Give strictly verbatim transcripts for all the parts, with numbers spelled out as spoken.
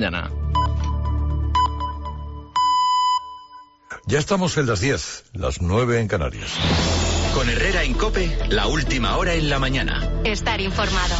mañana. Ya estamos en las diez, las nueve en Canarias. Con Herrera en COPE, la última hora en la mañana. Estar informado.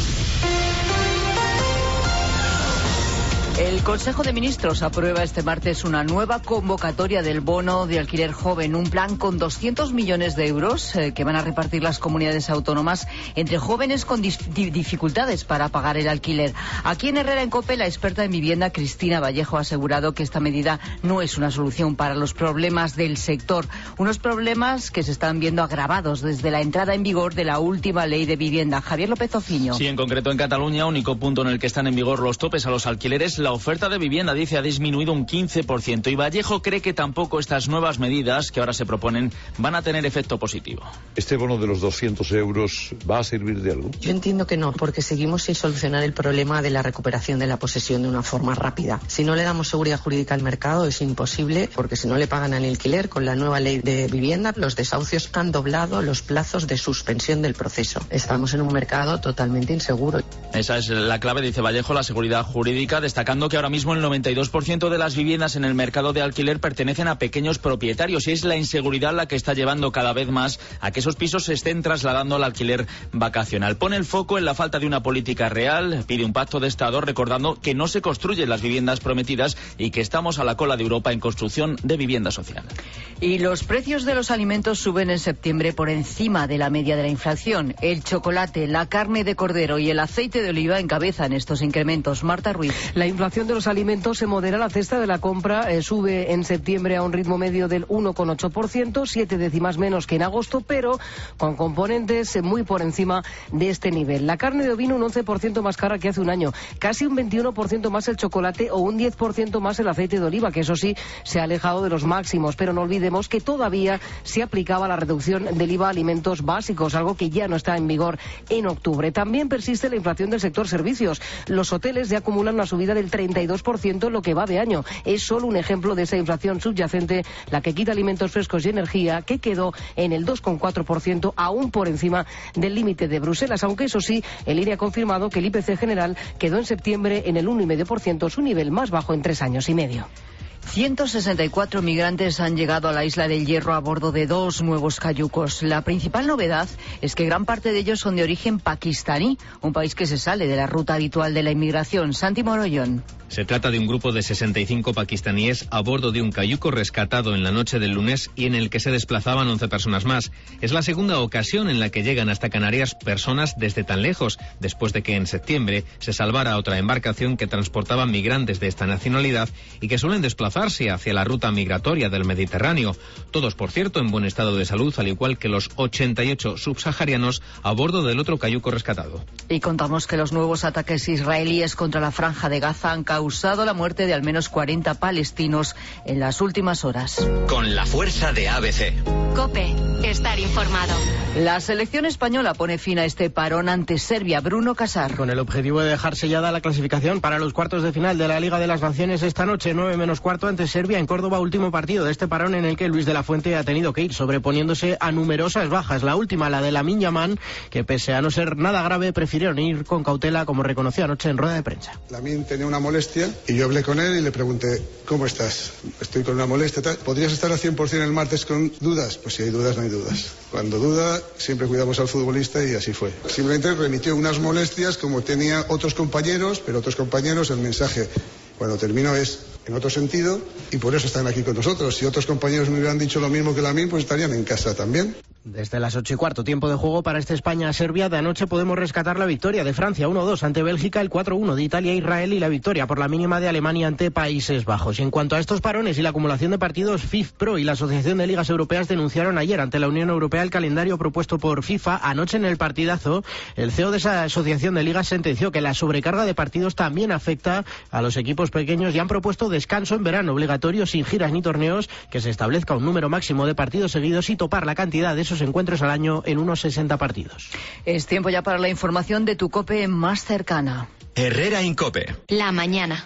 El Consejo de Ministros aprueba este martes una nueva convocatoria del bono de alquiler joven, un plan con doscientos millones de euros eh, que van a repartir las comunidades autónomas entre jóvenes con dificultades para pagar el alquiler. Aquí en Herrera en COPE, la experta en vivienda Cristina Vallejo ha asegurado que esta medida no es una solución para los problemas del sector, unos problemas que se están viendo agravados desde la entrada en vigor de la última ley de vivienda. Javier López Ofiño. Sí, en concreto en Cataluña, único punto en el que están en vigor los topes a los alquileres. La oferta de vivienda, dice, ha disminuido un quince por ciento y Vallejo cree que tampoco estas nuevas medidas que ahora se proponen van a tener efecto positivo. ¿Este bono de los doscientos euros va a servir de algo? Yo entiendo que no, porque seguimos sin solucionar el problema de la recuperación de la posesión de una forma rápida. Si no le damos seguridad jurídica al mercado es imposible, porque si no le pagan al alquiler, con la nueva ley de vivienda, los desahucios han doblado los plazos de suspensión del proceso. Estamos en un mercado totalmente inseguro. Esa es la clave, dice Vallejo, la seguridad jurídica, destacando que ahora mismo el noventa y dos por ciento de las viviendas en el mercado de alquiler pertenecen a pequeños propietarios y es la inseguridad la que está llevando cada vez más a que esos pisos se estén trasladando al alquiler vacacional. Pone el foco en la falta de una política real, pide un pacto de Estado, recordando que no se construyen las viviendas prometidas y que estamos a la cola de Europa en construcción de vivienda social. Y los precios de los alimentos suben en septiembre por encima de la media de la inflación. El chocolate, la carne de cordero y el aceite de oliva encabezan estos incrementos. Marta Ruiz. La inflación de los alimentos se modera, la cesta de la compra eh, sube en septiembre a un ritmo medio del uno coma ocho por ciento, siete décimas menos que en agosto, pero con componentes eh, muy por encima de este nivel. La carne de ovino un once por ciento más cara que hace un año, casi un veintiuno por ciento más el chocolate o un diez por ciento más el aceite de oliva, que eso sí se ha alejado de los máximos, pero no olvidemos que todavía se aplicaba la reducción del I V A a alimentos básicos, algo que ya no está en vigor en octubre. También persiste la inflación del sector servicios. Los hoteles ya acumulan una subida del treinta y dos por ciento en lo que va de año. Es solo un ejemplo de esa inflación subyacente la que quita alimentos frescos y energía, que quedó en el dos coma cuatro por ciento, aún por encima del límite de Bruselas, aunque eso sí, el I N E ha confirmado que el I P C general quedó en septiembre en el uno coma cinco por ciento, su nivel más bajo en tres años y medio. ciento sesenta y cuatro migrantes han llegado a la isla del Hierro a bordo de dos nuevos cayucos. La principal novedad es que gran parte de ellos son de origen pakistaní, un país que se sale de la ruta habitual de la inmigración. Santi Morollón. Se trata de un grupo de sesenta y cinco pakistaníes a bordo de un cayuco rescatado en la noche del lunes y en el que se desplazaban once personas más. Es la segunda ocasión en la que llegan hasta Canarias personas desde tan lejos, después de que en septiembre se salvara otra embarcación que transportaba migrantes de esta nacionalidad y que suelen desplazarse hacia la ruta migratoria del Mediterráneo. Todos, por cierto, en buen estado de salud, al igual que los ochenta y ocho subsaharianos a bordo del otro cayuco rescatado. Y contamos que los nuevos ataques israelíes contra la Franja de Gaza han causado la muerte de al menos cuarenta palestinos en las últimas horas. Con la fuerza de A B C. COPE, estar informado. La selección española pone fin a este parón ante Serbia. Bruno Casar. Con el objetivo de dejar sellada la clasificación para los cuartos de final de la Liga de las Naciones esta noche, nueve menos cuarto ante Serbia en Córdoba, último partido de este parón en el que Luis de la Fuente ha tenido que ir sobreponiéndose a numerosas bajas. La última, la de Lamine Yamal, que pese a no ser nada grave, prefirieron ir con cautela, como reconoció anoche en rueda de prensa. Lamine tenía una molestia y yo hablé con él y le pregunté, ¿cómo estás? Estoy con una molestia, tal. ¿Podrías estar al cien por ciento el martes con dudas? Pues si hay dudas, no hay dudas. Cuando duda, siempre cuidamos al futbolista y así fue. Simplemente remitió unas molestias como tenía otros compañeros, pero otros compañeros el mensaje cuando termino es en otro sentido y por eso están aquí con nosotros. Si otros compañeros me hubieran dicho lo mismo que Lamine, pues estarían en casa también. Desde las ocho y cuarto, tiempo de juego para este España-Serbia. De anoche podemos rescatar la victoria de Francia uno dos ante Bélgica, el cuatro uno de Italia-Israel y la victoria por la mínima de Alemania ante Países Bajos. Y en cuanto a estos parones y la acumulación de partidos, FIFPro y la Asociación de Ligas Europeas denunciaron ayer ante la Unión Europea el calendario propuesto por FIFA. Anoche en el partidazo, el C E O de esa Asociación de Ligas sentenció que la sobrecarga de partidos también afecta a los equipos pequeños y han propuesto descanso en verano obligatorio sin giras ni torneos, que se establezca un número máximo de partidos seguidos y topar la cantidad de esos encuentros al año en unos sesenta partidos. Es tiempo ya para la información de tu COPE más cercana. Herrera en COPE. La mañana.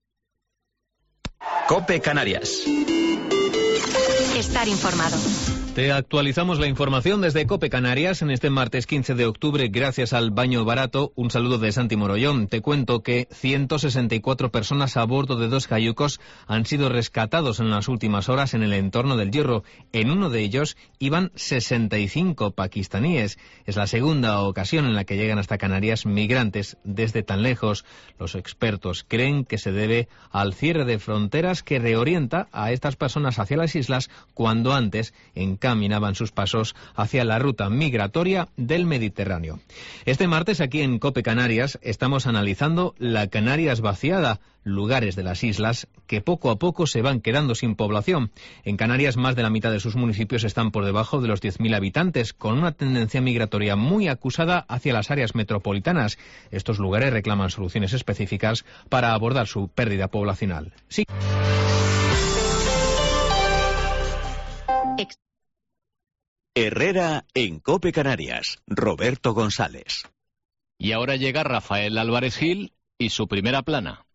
COPE Canarias. Estar informado. Te actualizamos la información desde COPE Canarias en este martes quince de octubre gracias al baño barato. Un saludo de Santi Morollón. Te cuento que ciento sesenta y cuatro personas a bordo de dos cayucos han sido rescatados en las últimas horas en el entorno del Hierro. En uno de ellos iban sesenta y cinco pakistaníes. Es la segunda ocasión en la que llegan hasta Canarias migrantes desde tan lejos. Los expertos creen que se debe al cierre de fronteras que reorienta a estas personas hacia las islas cuando antes en caminaban sus pasos hacia la ruta migratoria del Mediterráneo. Este martes aquí en COPE Canarias estamos analizando la Canarias vaciada, lugares de las islas que poco a poco se van quedando sin población. En Canarias más de la mitad de sus municipios están por debajo de los diez mil habitantes, con una tendencia migratoria muy acusada hacia las áreas metropolitanas. Estos lugares reclaman soluciones específicas para abordar su pérdida poblacional. Sí. Herrera en COPE Canarias. Roberto González. Y ahora llega Rafael Álvarez Gil y su primera plana.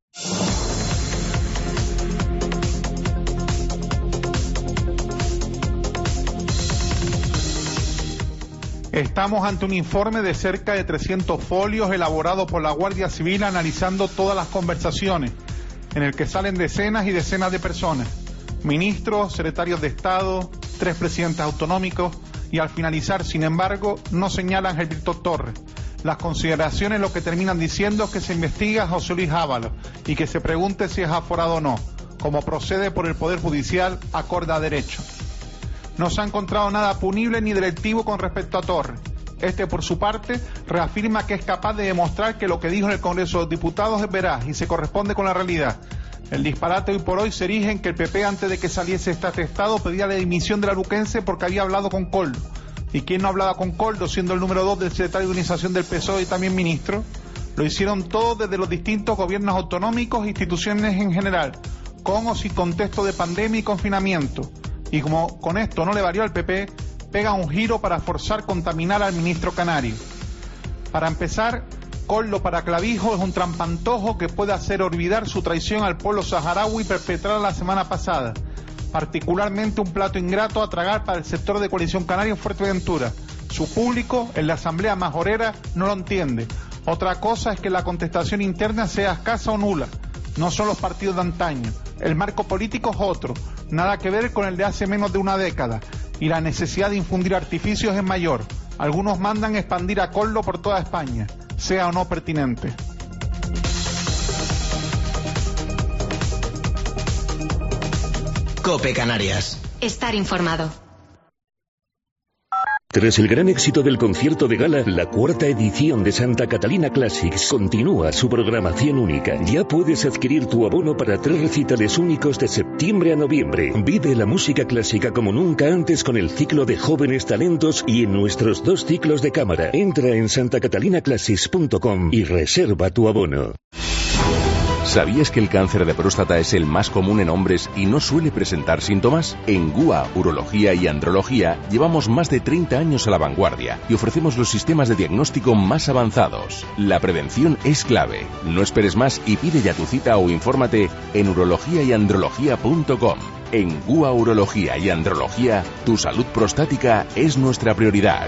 Estamos ante un informe de cerca de trescientos folios elaborado por la Guardia Civil analizando todas las conversaciones, en el que salen decenas y decenas de personas, ministros, secretarios de Estado, tres presidentes autonómicos, y al finalizar, sin embargo, no señalan a Víctor Torres. Las consideraciones lo que terminan diciendo es que se investiga a José Luis Ábalos y que se pregunte si es aforado o no, como procede por el Poder Judicial acorde a derecho. No se ha encontrado nada punible ni delictivo con respecto a Torres. Este, por su parte, reafirma que es capaz de demostrar que lo que dijo en el Congreso de los Diputados es veraz y se corresponde con la realidad. El disparate hoy por hoy se erige en que el P P, antes de que saliese este atestado, pedía la dimisión de la luquense porque había hablado con Coldo. ¿Y quién no hablaba con Coldo, siendo el número dos del secretario de organización del P S O E y también ministro? Lo hicieron todos desde los distintos gobiernos autonómicos e instituciones en general, con o sin contexto de pandemia y confinamiento. Y como con esto no le varió al P P, pega un giro para forzar contaminar al ministro canario. Para empezar, Coldo para Clavijo es un trampantojo que puede hacer olvidar su traición al pueblo saharaui perpetrada la semana pasada, particularmente un plato ingrato a tragar para el sector de Coalición Canaria en Fuerteventura. Su público, en la asamblea majorera, no lo entiende. Otra cosa es que la contestación interna sea escasa o nula. No son los partidos de antaño. El marco político es otro, nada que ver con el de hace menos de una década, y la necesidad de infundir artificios es mayor. Algunos mandan expandir a Coldo por toda España, sea o no pertinente. COPE Canarias. Estar informado. Tras el gran éxito del concierto de gala, la cuarta edición de Santa Catalina Classics continúa su programación única. Ya puedes adquirir tu abono para tres recitales únicos de septiembre a noviembre. Vive la música clásica como nunca antes con el ciclo de jóvenes talentos y en nuestros dos ciclos de cámara. Entra en santa catalina classics punto com y reserva tu abono. ¿Sabías que el cáncer de próstata es el más común en hombres y no suele presentar síntomas? En G U A, Urología y Andrología llevamos más de treinta años a la vanguardia y ofrecemos los sistemas de diagnóstico más avanzados. La prevención es clave. No esperes más y pide ya tu cita o infórmate en urología y andrología punto com. En G U A, Urología y Andrología, tu salud prostática es nuestra prioridad.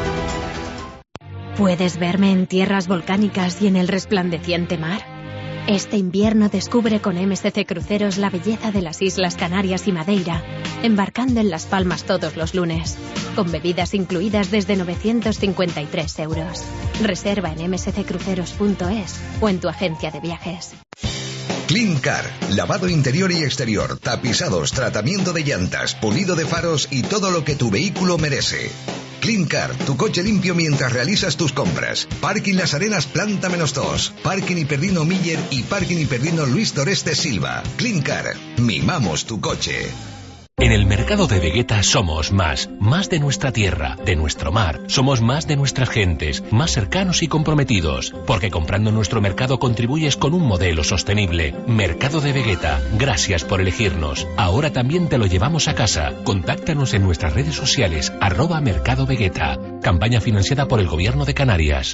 ¿Puedes verme en tierras volcánicas y en el resplandeciente mar? Este invierno descubre con M S C Cruceros la belleza de las Islas Canarias y Madeira, embarcando en Las Palmas todos los lunes, con bebidas incluidas desde novecientos cincuenta y tres euros. Reserva en m s c cruceros punto es o en tu agencia de viajes. Clean Car, lavado interior y exterior, tapizados, tratamiento de llantas, pulido de faros y todo lo que tu vehículo merece. Clean Car, tu coche limpio mientras realizas tus compras. Parking Las Arenas, planta menos dos. Parking Hiperdino Miller y Parking Hiperdino Luis Doreste Silva. Clean Car, mimamos tu coche. En el mercado de Vegeta somos más, más de nuestra tierra, de nuestro mar, somos más de nuestras gentes, más cercanos y comprometidos, porque comprando en nuestro mercado contribuyes con un modelo sostenible. Mercado de Vegeta, gracias por elegirnos. Ahora también te lo llevamos a casa. Contáctanos en nuestras redes sociales, arroba Mercado Vegeta. Campaña financiada por el Gobierno de Canarias.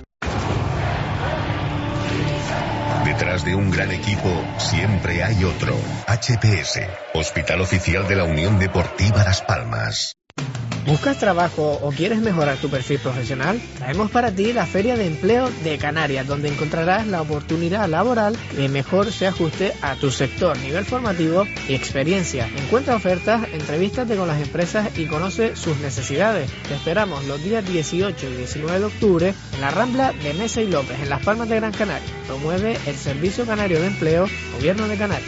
Detrás de un gran equipo siempre hay otro. H P S, Hospital Oficial de la Unión Deportiva Las Palmas. ¿Buscas trabajo o quieres mejorar tu perfil profesional? Traemos para ti la Feria de Empleo de Canarias, donde encontrarás la oportunidad laboral que mejor se ajuste a tu sector, nivel formativo y experiencia. Encuentra ofertas, entrevístate con las empresas y conoce sus necesidades. Te esperamos los días dieciocho y diecinueve de octubre en la Rambla de Mesa y López, en Las Palmas de Gran Canaria. Promueve el Servicio Canario de Empleo, Gobierno de Canarias.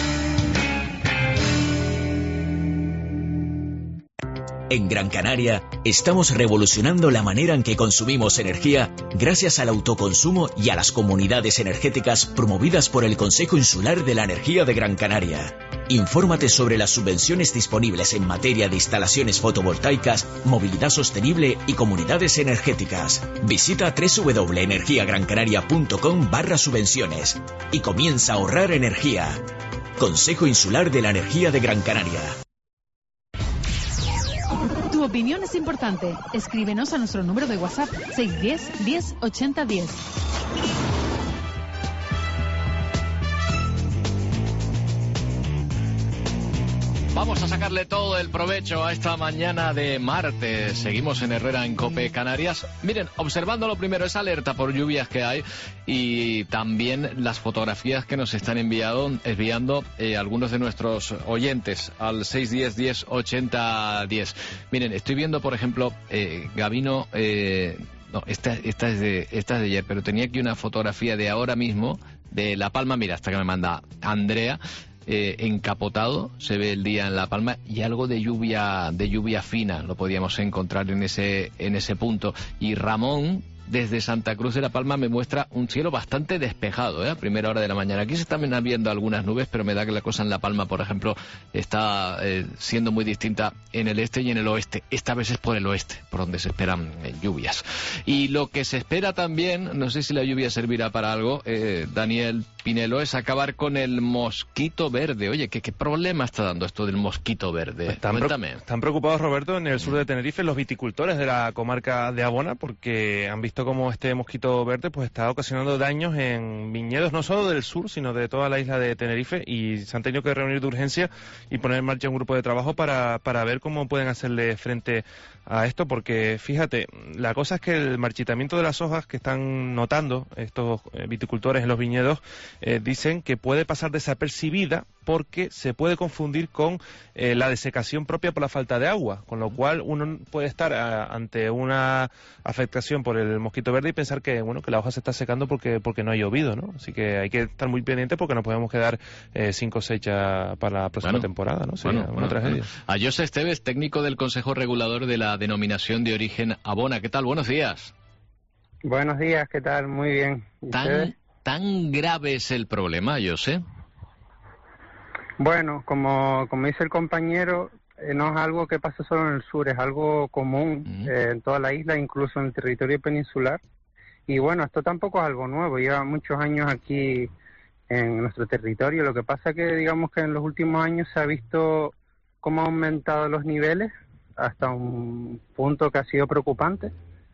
En Gran Canaria estamos revolucionando la manera en que consumimos energía gracias al autoconsumo y a las comunidades energéticas promovidas por el Consejo Insular de la Energía de Gran Canaria. Infórmate sobre las subvenciones disponibles en materia de instalaciones fotovoltaicas, movilidad sostenible y comunidades energéticas. Visita doble u doble u doble u punto energía gran canaria punto com barra subvenciones y comienza a ahorrar energía. Consejo Insular de la Energía de Gran Canaria. Tu opinión es importante. Escríbenos a nuestro número de WhatsApp seis uno cero, diez, ochenta, diez. Vamos a sacarle todo el provecho a esta mañana de martes. Seguimos en Herrera en COPE Canarias. Miren, observando lo primero esa alerta por lluvias que hay y también las fotografías que nos están enviado, enviando eh, algunos de nuestros oyentes al seis uno cero, diez, ochenta, diez. Miren, estoy viendo, por ejemplo, eh, Gabino... Eh, no, esta, esta, es de, esta es de ayer, pero tenía aquí una fotografía de ahora mismo de La Palma. Mira, hasta que me manda Andrea. Eh, encapotado, se ve el día en La Palma y algo de lluvia de lluvia fina lo podíamos encontrar en ese en ese punto. Y Ramón desde Santa Cruz de La Palma me muestra un cielo bastante despejado, ¿eh? A primera hora de la mañana. Aquí se están viendo algunas nubes, pero me da que la cosa en La Palma, por ejemplo, está eh, siendo muy distinta en el este y en el oeste. Esta vez es por el oeste, por donde se esperan eh, lluvias. Y lo que se espera también, no sé si la lluvia servirá para algo, eh, Daniel Pinelo, es acabar con el mosquito verde. Oye, ¿qué, qué problema está dando esto del mosquito verde? Están, Cuéntame. Pre están preocupados, Roberto, en el sur de Tenerife, los viticultores de la comarca de Abona, porque han visto cómo este mosquito verde pues está ocasionando daños en viñedos, no solo del sur, sino de toda la isla de Tenerife, y se han tenido que reunir de urgencia y poner en marcha un grupo de trabajo para, para ver cómo pueden hacerle frente a esto, porque fíjate, la cosa es que el marchitamiento de las hojas que están notando estos viticultores en los viñedos eh, dicen que puede pasar desapercibida porque se puede confundir con eh, la desecación propia por la falta de agua, con lo cual uno puede estar a, ante una afectación por el mosquito verde y pensar que bueno que la hoja se está secando porque porque no ha llovido, ¿no? Así que hay que estar muy pendientes porque nos podemos quedar eh, sin cosecha para la próxima bueno, temporada, ¿no? Sería bueno, una bueno, tragedia. Bueno. A José Esteves, técnico del Consejo Regulador de la Denominación de Origen Abona. ¿Qué tal? Buenos días. Buenos días, ¿qué tal? Muy bien. ¿Tan, ¿Tan grave es el problema, José? Bueno, como, como dice el compañero, eh, no es algo que pasa solo en el sur, es algo común uh-huh. eh, en toda la isla, incluso en el territorio peninsular. Y bueno, esto tampoco es algo nuevo, lleva muchos años aquí en nuestro territorio. Lo que pasa que digamos que en los últimos años se ha visto cómo han aumentado los niveles hasta un punto que ha sido preocupante.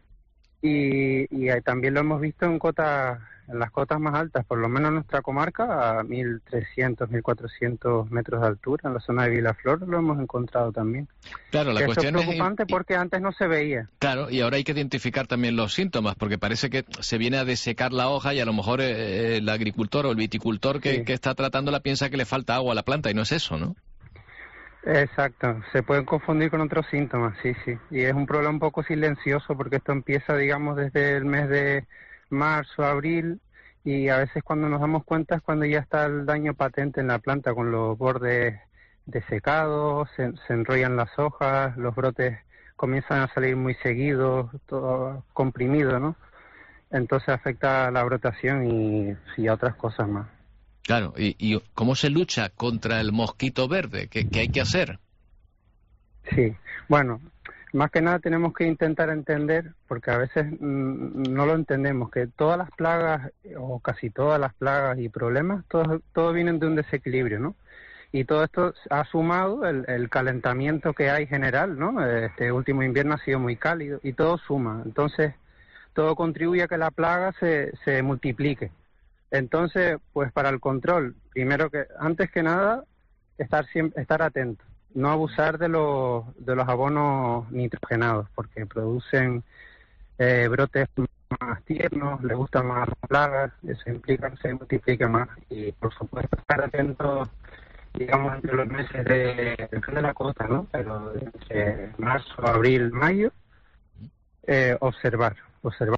Y, y también lo hemos visto en cotas, en las cotas más altas, por lo menos en nuestra comarca, a mil trescientos, mil cuatrocientos metros de altura, en la zona de Vilaflor lo hemos encontrado también. Claro, la cuestión es preocupante es... porque antes no se veía. Claro, y ahora hay que identificar también los síntomas, porque parece que se viene a desecar la hoja y a lo mejor eh, el agricultor o el viticultor que, sí. que está tratándola piensa que le falta agua a la planta y no es eso, ¿no? Exacto, se pueden confundir con otros síntomas, sí, sí. Y es un problema un poco silencioso porque esto empieza, digamos, desde el mes de marzo, abril, y a veces cuando nos damos cuenta es cuando ya está el daño patente en la planta, con los bordes desecados, se, se enrollan las hojas, los brotes comienzan a salir muy seguidos, todo comprimido, ¿no? Entonces afecta a la brotación y, y a otras cosas más. Claro, ¿y, y cómo se lucha contra el mosquito verde? ¿Qué, qué hay que hacer? Sí, bueno, más que nada tenemos que intentar entender, porque a veces mmm, no lo entendemos, que todas las plagas, o casi todas las plagas y problemas, todos todo vienen de un desequilibrio, ¿no? Y todo esto ha sumado el, el calentamiento que hay general, ¿no? Este último invierno ha sido muy cálido y todo suma. Entonces, todo contribuye a que la plaga se, se multiplique. Entonces, pues para el control, primero que, antes que nada, estar siempre, estar atento. no abusar de los, de los abonos nitrogenados, porque producen eh, brotes más tiernos, le gustan más las plagas, eso implica que se multiplique más. Y por supuesto estar atentos, digamos, entre los meses de, de la cota, ¿no? Pero entre marzo, abril, mayo, eh, observar, observar.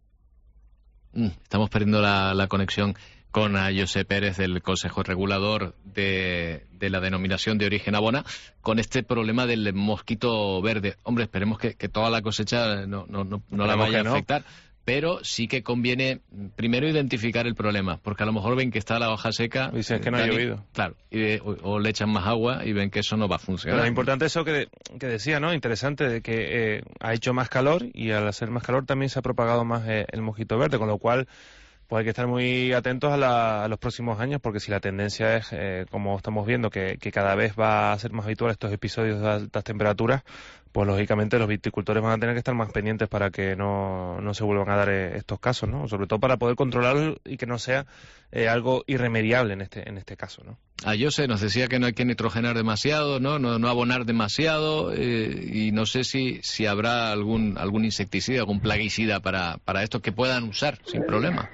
Estamos perdiendo la, la conexión con a José Pérez del Consejo Regulador de, de la denominación de origen Abona, con este problema del mosquito verde. Hombre, esperemos que, que toda la cosecha no, no, no, no la vaya a afectar, pero sí que conviene primero identificar el problema, porque a lo mejor ven que está la hoja seca. Dicen que no ha llovido. Claro, y, o, o le echan más agua y ven que eso no va a funcionar. Pero es importante eso que, que decía, ¿no? Interesante, de que eh, ha hecho más calor y al hacer más calor también se ha propagado más eh, el mosquito verde, con lo cual pues hay que estar muy atentos a, la, a los próximos años, porque si la tendencia es, eh, como estamos viendo, que, que cada vez va a ser más habitual estos episodios de altas temperaturas, pues lógicamente los viticultores van a tener que estar más pendientes para que no, no se vuelvan a dar eh, estos casos, ¿no? Sobre todo para poder controlarlo y que no sea eh, algo irremediable en este en este caso, ¿no? A José nos decía que no hay que nitrogenar demasiado, no no, no abonar demasiado, eh, y no sé si si habrá algún algún insecticida, algún plaguicida para, para estos que puedan usar sin problema.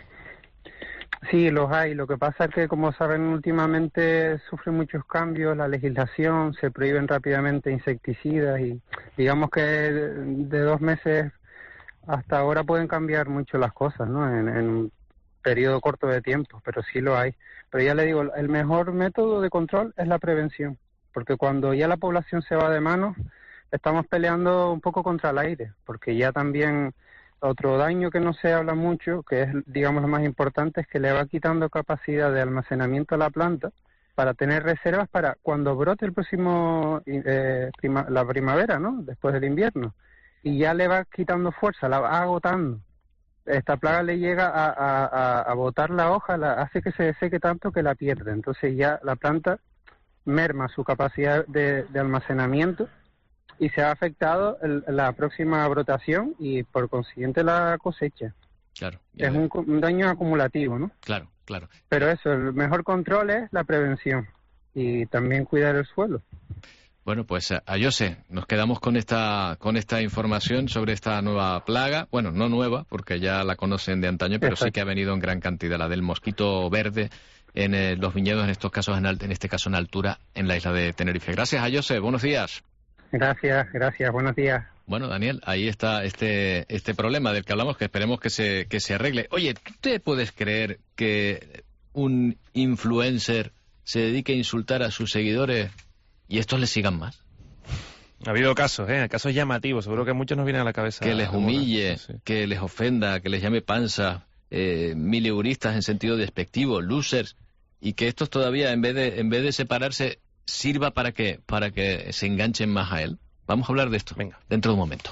Sí, los hay. Lo que pasa es que, como saben, últimamente sufren muchos cambios la legislación, se prohíben rápidamente insecticidas y digamos que de dos meses hasta ahora pueden cambiar mucho las cosas, ¿no? En, en un periodo corto de tiempo, pero sí lo hay. Pero ya le digo, el mejor método de control es la prevención, porque cuando ya la población se va de manos, estamos peleando un poco contra el aire, porque ya también... Otro daño que no se habla mucho, que es, digamos, lo más importante, es que le va quitando capacidad de almacenamiento a la planta para tener reservas para cuando brote el próximo, eh, prima, la primavera, ¿no? Después del invierno. Y ya le va quitando fuerza, la va agotando. Esta plaga le llega a, a, a, a botar la hoja, la, hace que se seque tanto que la pierde. Entonces ya la planta merma su capacidad de, de almacenamiento y se ha afectado el, la próxima brotación y por consiguiente la cosecha. Claro. Es un, un daño acumulativo, ¿no? Claro, claro. Pero eso, el mejor control es la prevención y también cuidar el suelo. Bueno, pues a José, nos quedamos con esta con esta información sobre esta nueva plaga. Bueno, no nueva, porque ya la conocen de antaño, pero Exacto. sí que ha venido en gran cantidad, la del mosquito verde en eh, los viñedos, en estos casos, en, en este caso en altura, en la isla de Tenerife. Gracias a José, buenos días. Gracias, gracias, buenos días. Bueno, Daniel, ahí está este este problema del que hablamos, que esperemos que se que se arregle. Oye, ¿tú te puedes creer que un influencer se dedique a insultar a sus seguidores y estos le sigan más? Ha habido casos, ¿eh? Casos llamativos, seguro que muchos nos vienen a la cabeza. Que les humille, sí. que les ofenda, que les llame panza, eh, mileuristas en sentido despectivo, losers, y que estos todavía, en vez de en vez de separarse, sirva para que para que se enganchen más a él. Vamos a hablar de esto Venga. dentro de un momento.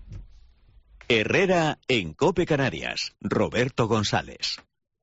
Herrera en COPE Canarias. Roberto González.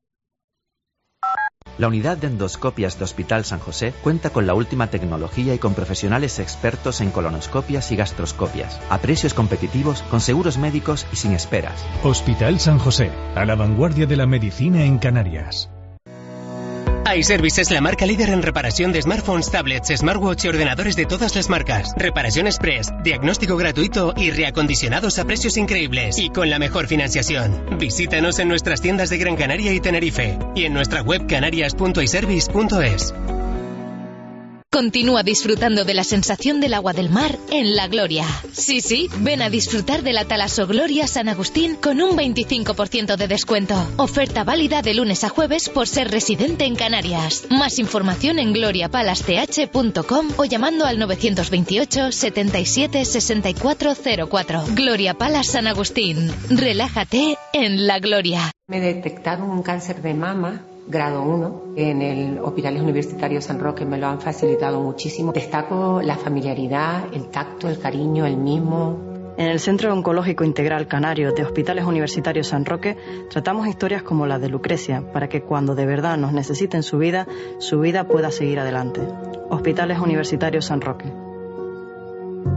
La unidad de endoscopias de Hospital San José cuenta con la última tecnología y con profesionales expertos en colonoscopias y gastroscopias, a precios competitivos, con seguros médicos y sin esperas. Hospital San José, a la vanguardia de la medicina en Canarias. iService es la marca líder en reparación de smartphones, tablets, smartwatch y ordenadores de todas las marcas. Reparación express, diagnóstico gratuito y reacondicionados a precios increíbles y con la mejor financiación. Visítanos en nuestras tiendas de Gran Canaria y Tenerife y en nuestra web canarias punto iservice punto es. Continúa disfrutando de la sensación del agua del mar en La Gloria. Sí, sí, ven a disfrutar de la Talaso Gloria San Agustín con un veinticinco por ciento de descuento. Oferta válida de lunes a jueves por ser residente en Canarias. Más información en gloria palace t h punto com o llamando al novecientos veintiocho, setenta y siete, sesenta y cuatro cero cuatro. Gloria Palace San Agustín. Relájate en La Gloria. Me detectaron un cáncer de mama grado uno en el Hospital Universitario San Roque, me lo han facilitado muchísimo. Destaco la familiaridad, el tacto, el cariño, el mimo. En el Centro Oncológico Integral Canario de Hospitales Universitarios San Roque tratamos historias como la de Lucrecia para que cuando de verdad nos necesiten su vida, su vida pueda seguir adelante. Hospitales Universitarios San Roque.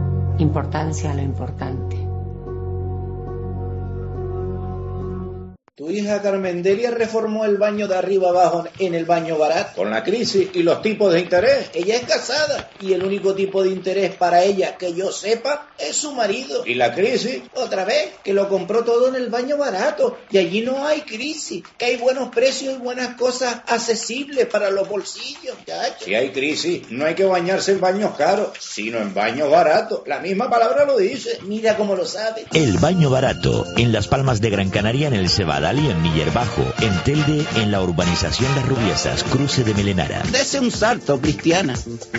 Importancia a lo importante. Tu hija Carmendelia reformó el baño de arriba abajo en el baño barato. Con la crisis y los tipos de interés. Ella es casada y el único tipo de interés para ella que yo sepa es su marido. Y la crisis, otra vez, que lo compró todo en el baño barato. Y allí no hay crisis, que hay buenos precios y buenas cosas accesibles para los bolsillos. Chacho. Si hay crisis, no hay que bañarse en baños caros, sino en baños baratos. La misma palabra lo dice. Mira cómo lo sabe. El baño barato, en Las Palmas de Gran Canaria, en el Cebadal y en Miller Bajo, en Telde, en la urbanización Las Rubiesas, cruce de Melenara. Dese un salto, Cristiana.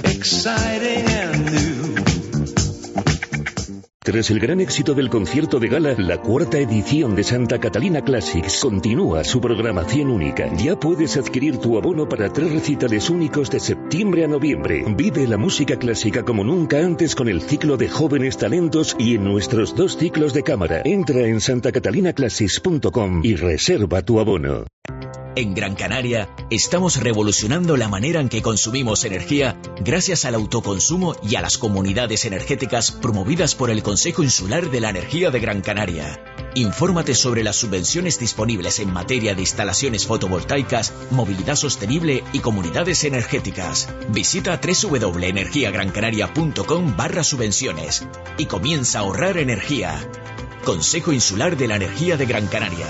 Tras el gran éxito del concierto de gala, la cuarta edición de Santa Catalina Classics continúa su programación única. Ya puedes adquirir tu abono para tres recitales únicos de septiembre a noviembre. Vive la música clásica como nunca antes con el ciclo de jóvenes talentos y en nuestros dos ciclos de cámara. Entra en santa catalina classics punto com y reserva tu abono. En Gran Canaria estamos revolucionando la manera en que consumimos energía gracias al autoconsumo y a las comunidades energéticas promovidas por el Consejo Insular de la Energía de Gran Canaria. Infórmate sobre las subvenciones disponibles en materia de instalaciones fotovoltaicas, movilidad sostenible y comunidades energéticas. Visita doble u doble u doble u punto energía gran canaria punto com barra subvenciones y comienza a ahorrar energía. Consejo Insular de la Energía de Gran Canaria.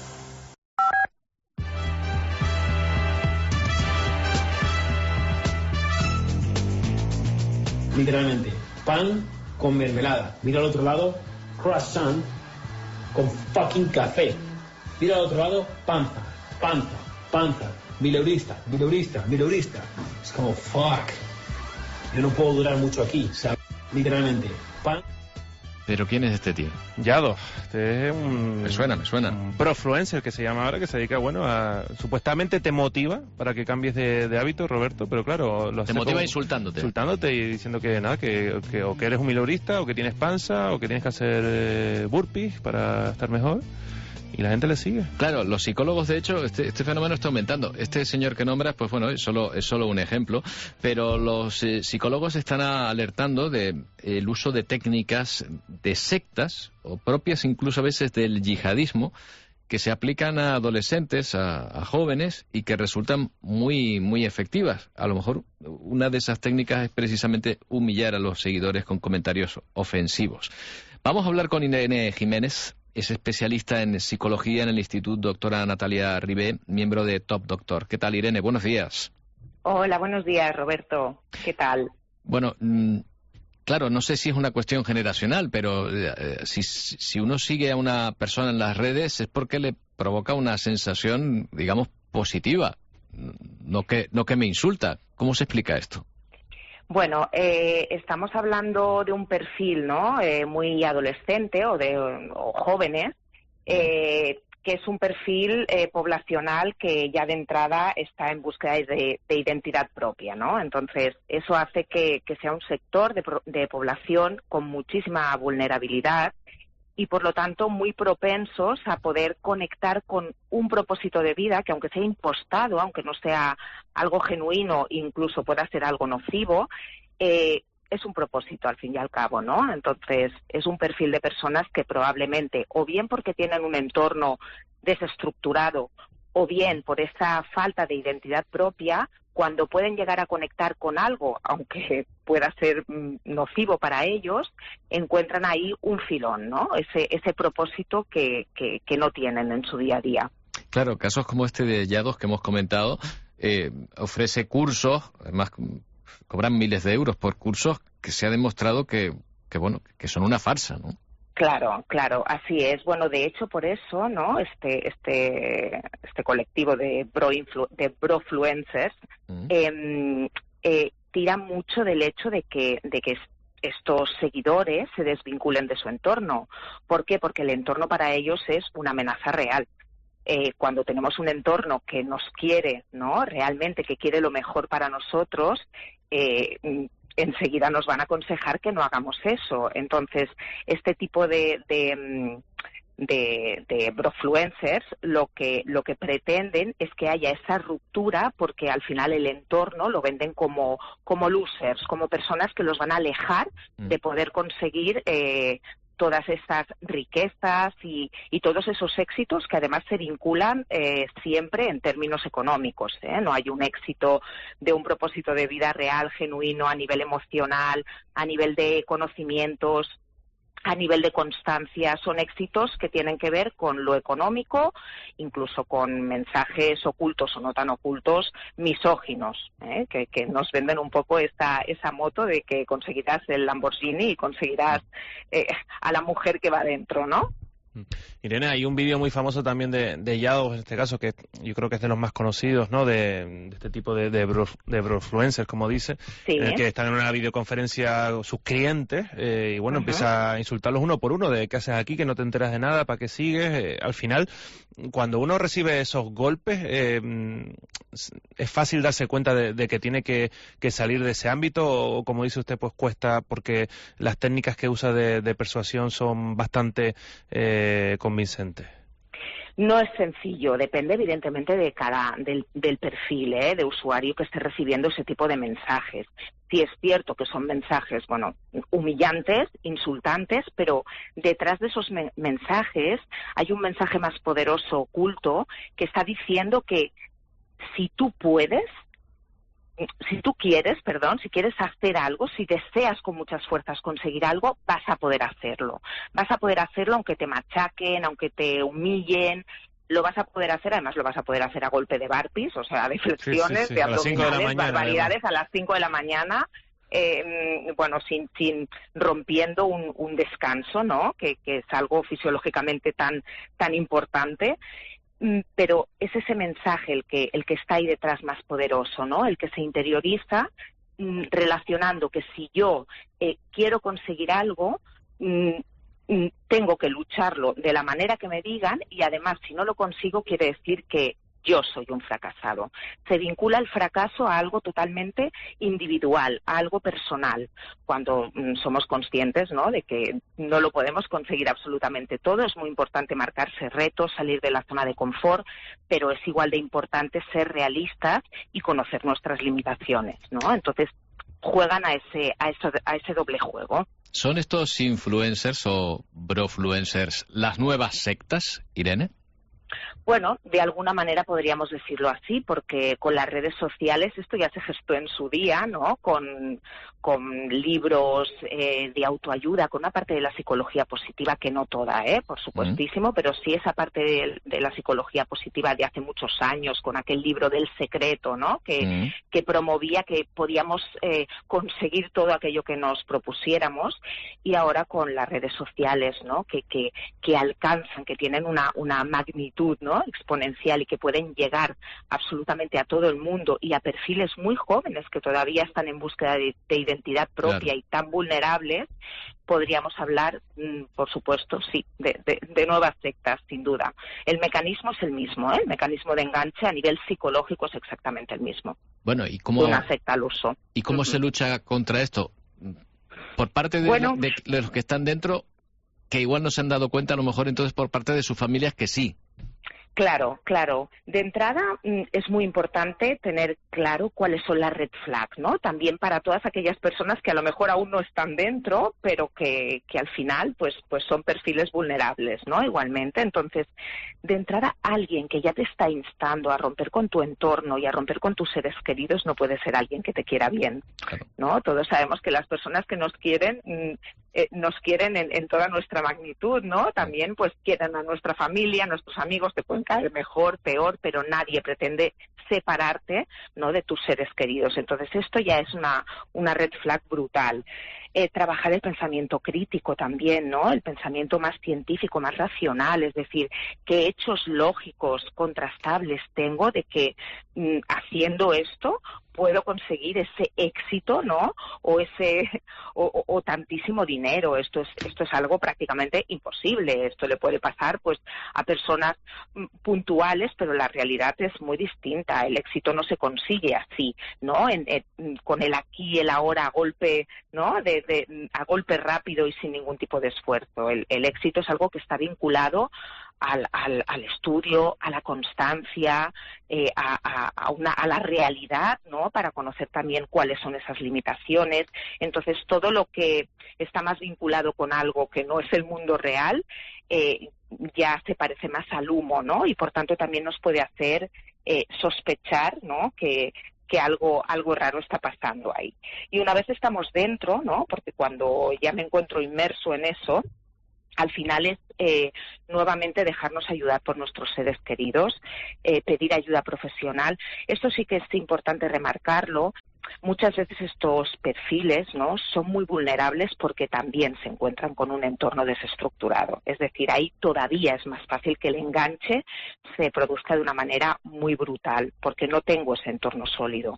Literalmente, pan con mermelada. Mira al otro lado, croissant con fucking café. Mira al otro lado, panza, panza, panza, mileurista, mileurista, mileurista. Es como, fuck, yo no puedo durar mucho aquí, ¿sabes? Literalmente, pan... ¿Pero quién es este tío? Yado. Este es un... Me suena, me suena. Un profluencer que se llama ahora, que se dedica, bueno, a... Supuestamente te motiva para que cambies de, de hábito, Roberto, pero claro... Lo te motiva como... insultándote. Insultándote y diciendo que nada, que, que o que eres un mileurista, o que tienes panza, o que tienes que hacer eh, burpees para estar mejor. Y la gente le sigue. Claro, los psicólogos, de hecho, este, este fenómeno está aumentando. Este señor que nombras, pues bueno, es solo, es solo un ejemplo, pero los eh, psicólogos están alertando de eh, el uso de técnicas de sectas, o propias incluso a veces del yihadismo, que se aplican a adolescentes, a, a jóvenes, y que resultan muy, muy efectivas. A lo mejor una de esas técnicas es precisamente humillar a los seguidores con comentarios ofensivos. Vamos a hablar con Irene Jiménez. Es especialista en psicología en el Instituto Doctora Natalia Ribé, miembro de Top Doctor. ¿Qué tal, Irene? Buenos días. Hola, buenos días, Roberto. ¿Qué tal? Bueno, mmm, claro, no sé si es una cuestión generacional, pero eh, si, si uno sigue a una persona en las redes es porque le provoca una sensación, digamos, positiva, no que, no que me insulta. ¿Cómo se explica esto? Bueno, eh, estamos hablando de un perfil, ¿no? Eh, muy adolescente o de o jóvenes, eh, que es un perfil eh, poblacional que ya de entrada está en búsqueda de, de identidad propia, ¿no? Entonces, eso hace que, que sea un sector de, de población con muchísima vulnerabilidad y, por lo tanto, muy propensos a poder conectar con un propósito de vida que, aunque sea impostado, aunque no sea algo genuino, incluso pueda ser algo nocivo, eh, es un propósito al fin y al cabo, ¿no? Entonces, es un perfil de personas que probablemente, o bien porque tienen un entorno desestructurado, o bien por esa falta de identidad propia, cuando pueden llegar a conectar con algo, aunque pueda ser nocivo para ellos, encuentran ahí un filón, ¿no? Ese, ese propósito que, que, que no tienen en su día a día. Claro, casos como este de Yados que hemos comentado, eh, ofrece cursos, además cobran miles de euros por cursos que se ha demostrado que, que bueno, que son una farsa, ¿no? Claro, claro, así es. Bueno, de hecho, por eso, ¿no? Este, este, este colectivo de bro de brofluencers mm. eh, eh, tira mucho del hecho de que, de que estos seguidores se desvinculen de su entorno. ¿Por qué? Porque el entorno para ellos es una amenaza real. Eh, cuando tenemos un entorno que nos quiere, ¿no? Realmente que quiere lo mejor para nosotros, eh, enseguida nos van a aconsejar que no hagamos eso. Entonces, este tipo de, de, de, de brofluencers lo que, lo que pretenden es que haya esa ruptura, porque al final el entorno lo venden como, como losers, como personas que los van a alejar de poder conseguir eh, todas estas riquezas y, y todos esos éxitos que además se vinculan eh, siempre en términos económicos, ¿eh? No hay un éxito de un propósito de vida real, genuino, a nivel emocional, a nivel de conocimientos, a nivel de constancia. Son éxitos que tienen que ver con lo económico, incluso con mensajes ocultos o no tan ocultos, misóginos, ¿eh? que, que nos venden un poco esta, esa moto de que conseguirás el Lamborghini y conseguirás eh, a la mujer que va dentro, ¿no? Irene, hay un vídeo muy famoso también de, de Yados, en este caso, que yo creo que es de los más conocidos, ¿no? De, de este tipo de, de, bro, de brofluencers, como dice, sí, en el que están en una videoconferencia sus clientes eh, y bueno, uh-huh. empieza a insultarlos uno por uno de qué haces aquí, que no te enteras de nada, para qué sigues. Eh, al final, cuando uno recibe esos golpes, eh, es fácil darse cuenta de, de que tiene que, que salir de ese ámbito, o como dice usted, pues cuesta, porque las técnicas que usa de, de persuasión son bastante eh, convincentes. No es sencillo, depende evidentemente de cada del, del perfil ¿eh? de usuario que esté recibiendo ese tipo de mensajes. Sí es cierto que son mensajes, bueno, humillantes, insultantes, pero detrás de esos me- mensajes hay un mensaje más poderoso, oculto, que está diciendo que si tú puedes, si tú quieres, perdón, si quieres hacer algo, si deseas con muchas fuerzas conseguir algo, vas a poder hacerlo. Vas a poder hacerlo aunque te machaquen, aunque te humillen, lo vas a poder hacer, además lo vas a poder hacer a golpe de burpees, o sea, de flexiones, sí, sí, sí. de abdominales, barbaridades además. A las cinco de la mañana, eh, bueno, sin, sin rompiendo un, un descanso, ¿no? Que, que es algo fisiológicamente tan, tan importante. Pero es ese mensaje el que el que está ahí detrás más poderoso, ¿no? El que se interioriza mm, relacionando que si yo eh, quiero conseguir algo, mm, mm, tengo que lucharlo de la manera que me digan, y además si no lo consigo quiere decir que yo soy un fracasado. Se vincula el fracaso a algo totalmente individual, a algo personal, cuando mm, somos conscientes, ¿no?, de que no lo podemos conseguir absolutamente todo. Es muy importante marcarse retos, salir de la zona de confort, pero es igual de importante ser realistas y conocer nuestras limitaciones, ¿no? Entonces juegan a ese, a eso, a ese doble juego. ¿Son estos influencers o brofluencers las nuevas sectas, Irene? Bueno, de alguna manera podríamos decirlo así, porque con las redes sociales esto ya se gestó en su día, ¿no? Con, con libros eh, de autoayuda, con una parte de la psicología positiva, que no toda, ¿eh? Por supuestísimo, mm. pero sí esa parte de, de la psicología positiva de hace muchos años, con aquel libro del secreto, ¿no? Que, mm. que promovía que podíamos eh, conseguir todo aquello que nos propusiéramos, y ahora con las redes sociales, ¿no? Que, que, que alcanzan, que tienen una, una magnitud, ¿no?, exponencial, y que pueden llegar absolutamente a todo el mundo y a perfiles muy jóvenes que todavía están en búsqueda de, de identidad propia, claro, y tan vulnerables. Podríamos hablar, por supuesto, sí, de, de, de nuevas sectas, sin duda. El mecanismo es el mismo, ¿eh? El mecanismo de enganche a nivel psicológico es exactamente el mismo. Bueno, ¿y cómo, una secta al uso. ¿Y cómo uh-huh. se lucha contra esto? Por parte de, bueno, de, de los que están dentro, que igual no se han dado cuenta, a lo mejor entonces por parte de sus familias que sí. Claro, claro. De entrada es muy importante tener claro cuáles son las red flags, ¿no? También para todas aquellas personas que a lo mejor aún no están dentro, pero que, que al final pues, pues son perfiles vulnerables, ¿no? Igualmente. Entonces, de entrada, alguien que ya te está instando a romper con tu entorno y a romper con tus seres queridos no puede ser alguien que te quiera bien, ¿no? Todos sabemos que las personas que nos quieren eh, nos quieren en, en toda nuestra magnitud, ¿no? También pues quieren a nuestra familia, a nuestros amigos, te pueden caer mejor, peor, pero nadie pretende separarte, ¿no?, de tus seres queridos. Entonces esto ya es una, una red flag brutal. Eh, trabajar el pensamiento crítico también, ¿no?, el pensamiento más científico, más racional, es decir, qué hechos lógicos contrastables tengo de que mm, haciendo esto puedo conseguir ese éxito, ¿no?, o ese o, o, o tantísimo dinero. Esto es esto es algo prácticamente imposible. Esto le puede pasar pues a personas mm, puntuales, pero la realidad es muy distinta. El éxito no se consigue así, ¿no?, en, en, con el aquí y el ahora a golpe, ¿no?, de, de a golpe rápido y sin ningún tipo de esfuerzo. El, el éxito es algo que está vinculado al, al, al estudio, a la constancia, eh, a, a, a, una, a la realidad, ¿no? Para conocer también cuáles son esas limitaciones. Entonces, todo lo que está más vinculado con algo que no es el mundo real, eh, ya se parece más al humo, ¿no? Y por tanto también nos puede hacer eh, sospechar, ¿no? Que que algo algo raro está pasando ahí. Y una vez estamos dentro, ¿no? Porque cuando ya me encuentro inmerso en eso, al final es eh, nuevamente dejarnos ayudar por nuestros seres queridos, eh, pedir ayuda profesional. Esto sí que es importante remarcarlo. Muchas veces estos perfiles, ¿no? Son muy vulnerables porque también se encuentran con un entorno desestructurado. Es decir, ahí todavía es más fácil que el enganche se produzca de una manera muy brutal, porque no tengo ese entorno sólido.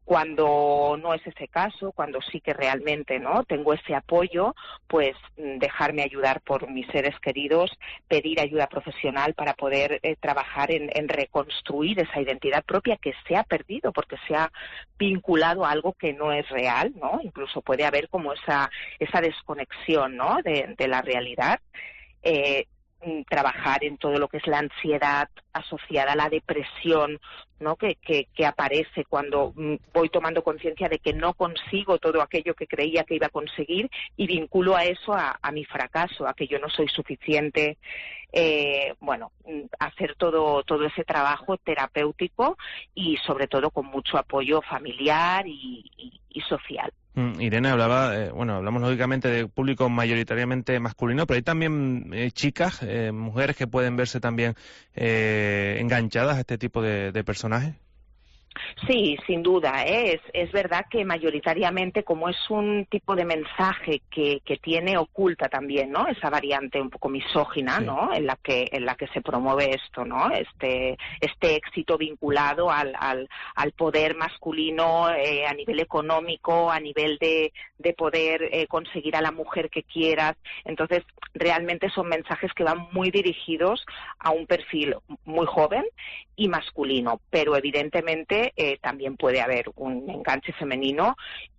Cuando no es ese caso, cuando sí que realmente no tengo ese apoyo, pues dejarme ayudar por mis seres queridos, pedir ayuda profesional para poder eh, trabajar en, en reconstruir esa identidad propia que se ha perdido porque se ha vinculado a algo que no es real, ¿no? Incluso puede haber como esa esa desconexión, ¿no? de, de la realidad. Eh, trabajar en todo lo que es la ansiedad asociada a la depresión, ¿no? que, que, que aparece cuando voy tomando conciencia de que no consigo todo aquello que creía que iba a conseguir y vinculo a eso a, a mi fracaso, a que yo no soy suficiente. Eh, bueno, hacer todo, todo ese trabajo terapéutico y sobre todo con mucho apoyo familiar y, y, y social. Irene hablaba, eh, bueno, hablamos lógicamente de público mayoritariamente masculino, pero hay también eh, chicas, eh, mujeres que pueden verse también eh, enganchadas a este tipo de, de personajes. Sí, sin duda, ¿eh? es, es verdad que mayoritariamente, como es un tipo de mensaje que, que tiene oculta también, ¿no? Esa variante un poco misógina, sí. ¿no? En la que en la que se promueve esto, ¿no? Este este éxito vinculado al al, al poder masculino eh, a nivel económico, a nivel de de poder eh, conseguir a la mujer que quieras. Entonces, realmente son mensajes que van muy dirigidos a un perfil muy joven y masculino, pero evidentemente eh, también puede haber un enganche femenino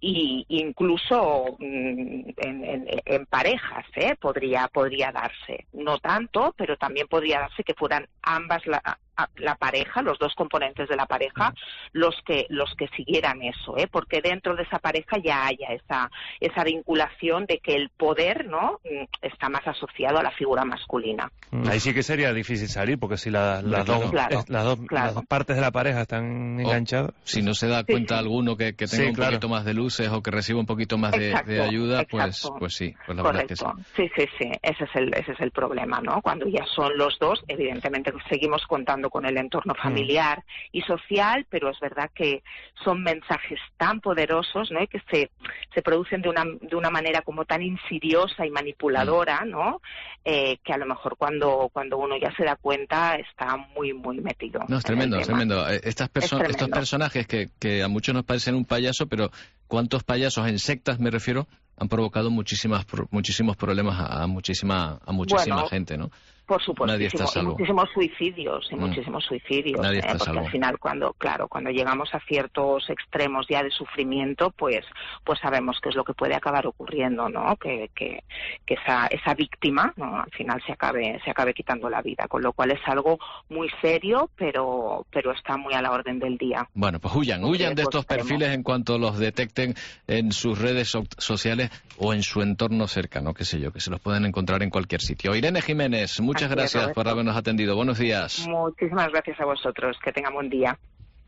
y incluso mm, en, en, en parejas, ¿eh? podría podría darse, no tanto, pero también podría darse que fueran ambas la, la pareja, los dos componentes de la pareja, los que los que siguieran eso, ¿eh? porque dentro de esa pareja ya haya esa esa vinculación de que el poder, ¿no? está más asociado a la figura masculina. Ahí sí que sería difícil salir, porque si la, la claro, dos, claro, las, dos, claro. las dos partes de la pareja están enganchadas. O, si no se da cuenta sí, alguno que, que tenga sí, un claro. poquito más de luces o que reciba un poquito más de, exacto, de ayuda, exacto. pues pues sí, pues la Correcto. verdad es que sí. Sí, sí, sí, ese es el ese es el problema, ¿no? Cuando ya son los dos, evidentemente seguimos contando con el entorno familiar mm. y social, pero es verdad que son mensajes tan poderosos, ¿no? Y que se se producen de una de una manera como tan insidiosa y manipuladora, mm. ¿no? Eh, que a lo mejor cuando cuando uno ya se da cuenta está muy muy metido. No, es tremendo, es tremendo. Estas perso- es estos personajes que, que a muchos nos parecen un payaso, pero ¿cuántos payasos en sectas, me refiero, han provocado muchísimas muchísimos problemas a, a muchísima a muchísima bueno, gente, ¿no? Por supuesto, Nadie está salvo. Y muchísimos suicidios, y mm. muchísimos suicidios, Nadie ¿eh? está porque salvo. al final cuando, claro, cuando llegamos a ciertos extremos ya de sufrimiento, pues, pues sabemos qué es lo que puede acabar ocurriendo, ¿no? Que, que, que esa, esa víctima, ¿no? Al final se acabe, se acabe quitando la vida, con lo cual es algo muy serio, pero, pero está muy a la orden del día. Bueno, pues huyan, huyan de estos extremo. perfiles en cuanto los detecten en sus redes so- sociales o en su entorno cercano, qué sé yo, que se los pueden encontrar en cualquier sitio. Irene Jiménez, muchas Muchas gracias Roberto. por habernos atendido. Buenos días. Muchísimas gracias a vosotros. Que tengan buen día.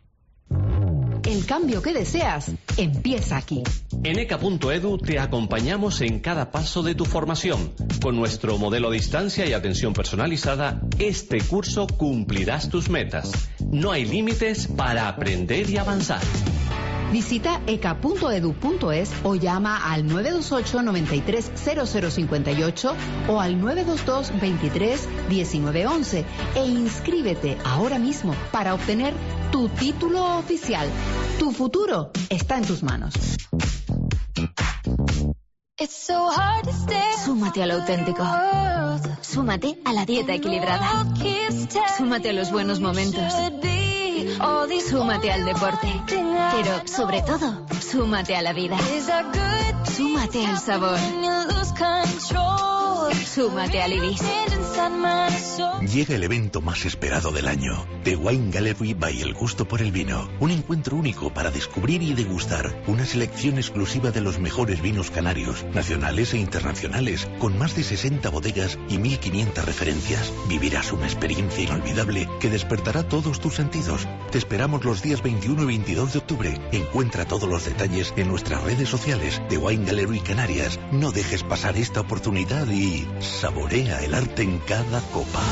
El cambio que deseas empieza aquí. En eca punto edu te acompañamos en cada paso de tu formación. Con nuestro modelo a distancia y atención personalizada, este curso cumplirás tus metas. No hay límites para aprender y avanzar. Visita eca punto edu punto es o llama al nueve dos ocho, nueve tres cero cero cinco ocho o al nueve dos dos, veintitrés, diecinueve once e inscríbete ahora mismo para obtener tu título oficial. Tu futuro está en tus manos. Súmate a lo auténtico. Súmate a la dieta equilibrada. Súmate a los buenos momentos. Súmate al deporte. Pero, sobre todo, súmate a la vida. Súmate al sabor. Súmate al Ibis. Llega el evento más esperado del año, The Wine Gallery by El Gusto por el Vino. Un encuentro único para descubrir y degustar una selección exclusiva de los mejores vinos canarios, nacionales e internacionales, con más de sesenta bodegas y mil quinientas referencias. Vivirás una experiencia inolvidable que despertará todos tus sentidos. Te esperamos los días veintiuno y veintidós de octubre. Encuentra todos los detalles en nuestras redes sociales de Wine Gallery Canarias. No dejes pasar esta oportunidad y saborea el arte en cada copa.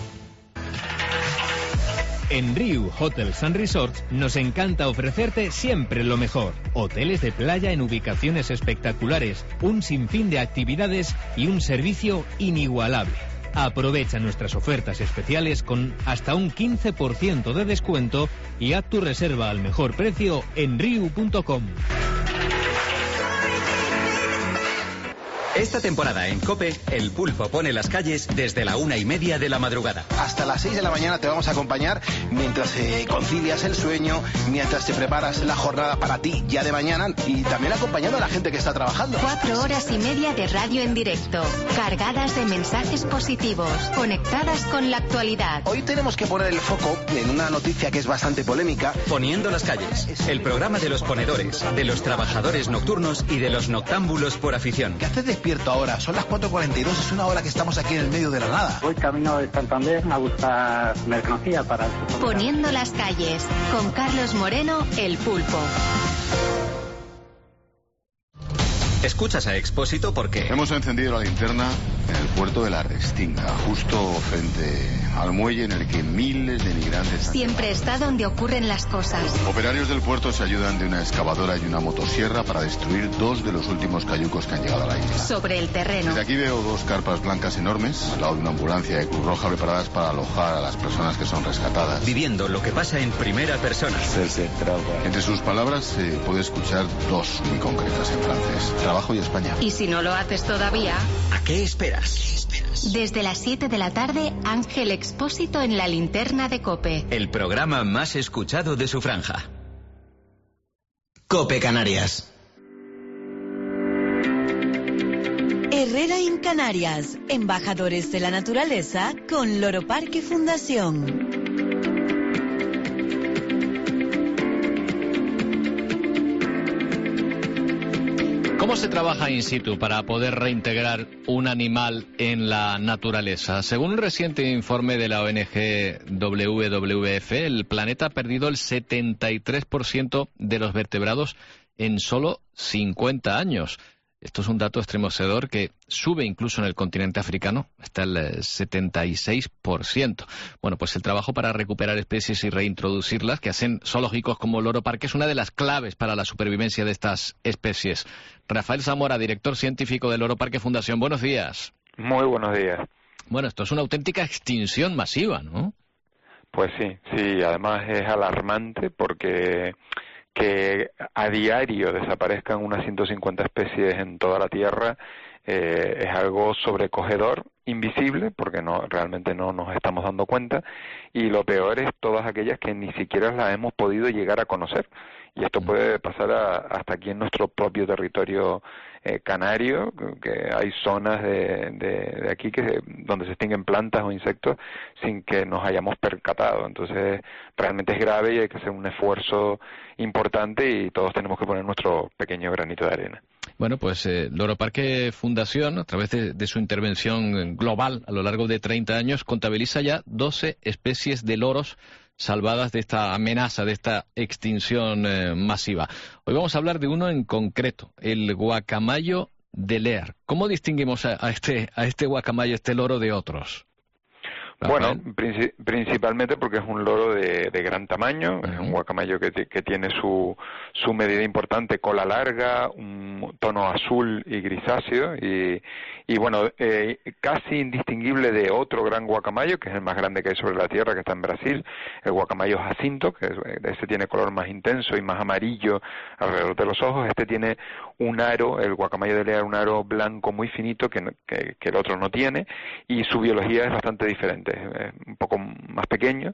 En Riu Hotels and Resorts nos encanta ofrecerte siempre lo mejor. Hoteles de playa en ubicaciones espectaculares, un sinfín de actividades y un servicio inigualable. Aprovecha nuestras ofertas especiales con hasta un quince por ciento de descuento y haz tu reserva al mejor precio en riu punto com. Esta temporada en COPE, El Pulpo pone las calles desde la una y media de la madrugada. Hasta las seis de la mañana te vamos a acompañar mientras eh, concilias el sueño, mientras te preparas la jornada para ti ya de mañana y también acompañando a la gente que está trabajando. Cuatro horas y media de radio en directo, cargadas de mensajes positivos, conectadas con la actualidad. Hoy tenemos que poner el foco en una noticia que es bastante polémica. Poniendo las calles, el programa de los ponedores, de los trabajadores nocturnos y de los noctámbulos por afición. ¿Qué haces despierto ahora? Son las cuatro cuarenta y dos, es una hora que estamos aquí en el medio de la nada. Voy camino de Santander a buscar mercancía para el supermercado. Poniendo las calles, con Carlos Moreno, El Pulpo. Escuchas a Expósito porque... Hemos encendido la linterna en el puerto de la Restinga, justo frente al muelle en el que miles de migrantes... Siempre está donde ocurren las cosas. Operarios del puerto se ayudan de una excavadora y una motosierra para destruir dos de los últimos cayucos que han llegado a la isla. Sobre el terreno. Desde aquí veo dos carpas blancas enormes, al lado de una ambulancia de Cruz Roja preparadas para alojar a las personas que son rescatadas. Viviendo lo que pasa en primera persona. Entre sus palabras se puede escuchar dos muy concretas en francés. Trabajo y España. Y si no lo haces todavía... ¿A qué esperas? Desde las siete de la tarde, Ángel Expósito en la linterna de COPE. El programa más escuchado de su franja. COPE Canarias. Herrera en Canarias, embajadores de la naturaleza con Loro Parque Fundación. ¿Cómo se trabaja in situ para poder reintegrar un animal en la naturaleza? Según un reciente informe de la O N G W W F, el planeta ha perdido el setenta y tres por ciento de los vertebrados en solo cincuenta años. Esto es un dato estremecedor que sube incluso en el continente africano, está el setenta y seis por ciento. Bueno, pues el trabajo para recuperar especies y reintroducirlas, que hacen zoológicos como Loro Parque, es una de las claves para la supervivencia de estas especies. Rafael Zamora, director científico de Loro Parque Fundación, buenos días. Muy buenos días. Bueno, esto es una auténtica extinción masiva, ¿no? Pues sí, sí, además es alarmante porque... que a diario desaparezcan unas ciento cincuenta especies en toda la Tierra eh, es algo sobrecogedor, invisible, porque no realmente no nos estamos dando cuenta, y lo peor es todas aquellas que ni siquiera las hemos podido llegar a conocer. Y esto puede pasar a, hasta aquí en nuestro propio territorio eh, canario, que hay zonas de, de, de aquí que donde se extinguen plantas o insectos sin que nos hayamos percatado. Entonces, realmente es grave y hay que hacer un esfuerzo importante y todos tenemos que poner nuestro pequeño granito de arena. Bueno, pues eh, Loro Parque Fundación, a través de, de su intervención global a lo largo de treinta años, contabiliza ya doce especies de loros salvadas de esta amenaza, de esta extinción eh, masiva. Hoy vamos a hablar de uno en concreto, el guacamayo de Lear. ¿Cómo distinguimos a, a este a este guacamayo, este loro, de otros? Bueno, princi principalmente porque es un loro de, de gran tamaño, uh-huh. Es un guacamayo que, que tiene su, su medida importante, cola larga, un tono azul y grisáceo, y, y bueno, eh, casi indistinguible de otro gran guacamayo, que es el más grande que hay sobre la Tierra, que está en Brasil, el guacamayo jacinto, que es, este tiene color más intenso y más amarillo alrededor de los ojos. Este tiene un aro, el guacamayo de Lear, un aro blanco muy finito que, que, que el otro no tiene, y su biología es bastante diferente. bastante, eh, un poco más pequeño,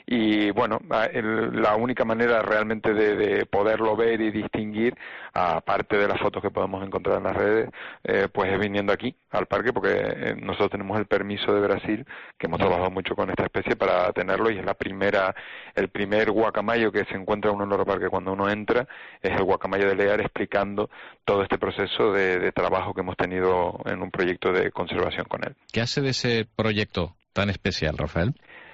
y bueno, el, la única manera realmente de, de poderlo ver y distinguir, aparte de las fotos que podemos encontrar en las redes, eh, pues es viniendo aquí al parque, porque eh, nosotros tenemos el permiso de Brasil, que hemos trabajado mucho con esta especie para tenerlo, y es la primera, el primer guacamayo que se encuentra en un loro parque cuando uno entra, es el guacamayo de Lear, explicando todo este proceso de, de trabajo que hemos tenido en un proyecto de conservación con él. ¿Qué hace de ese proyecto tan especial, Rafael?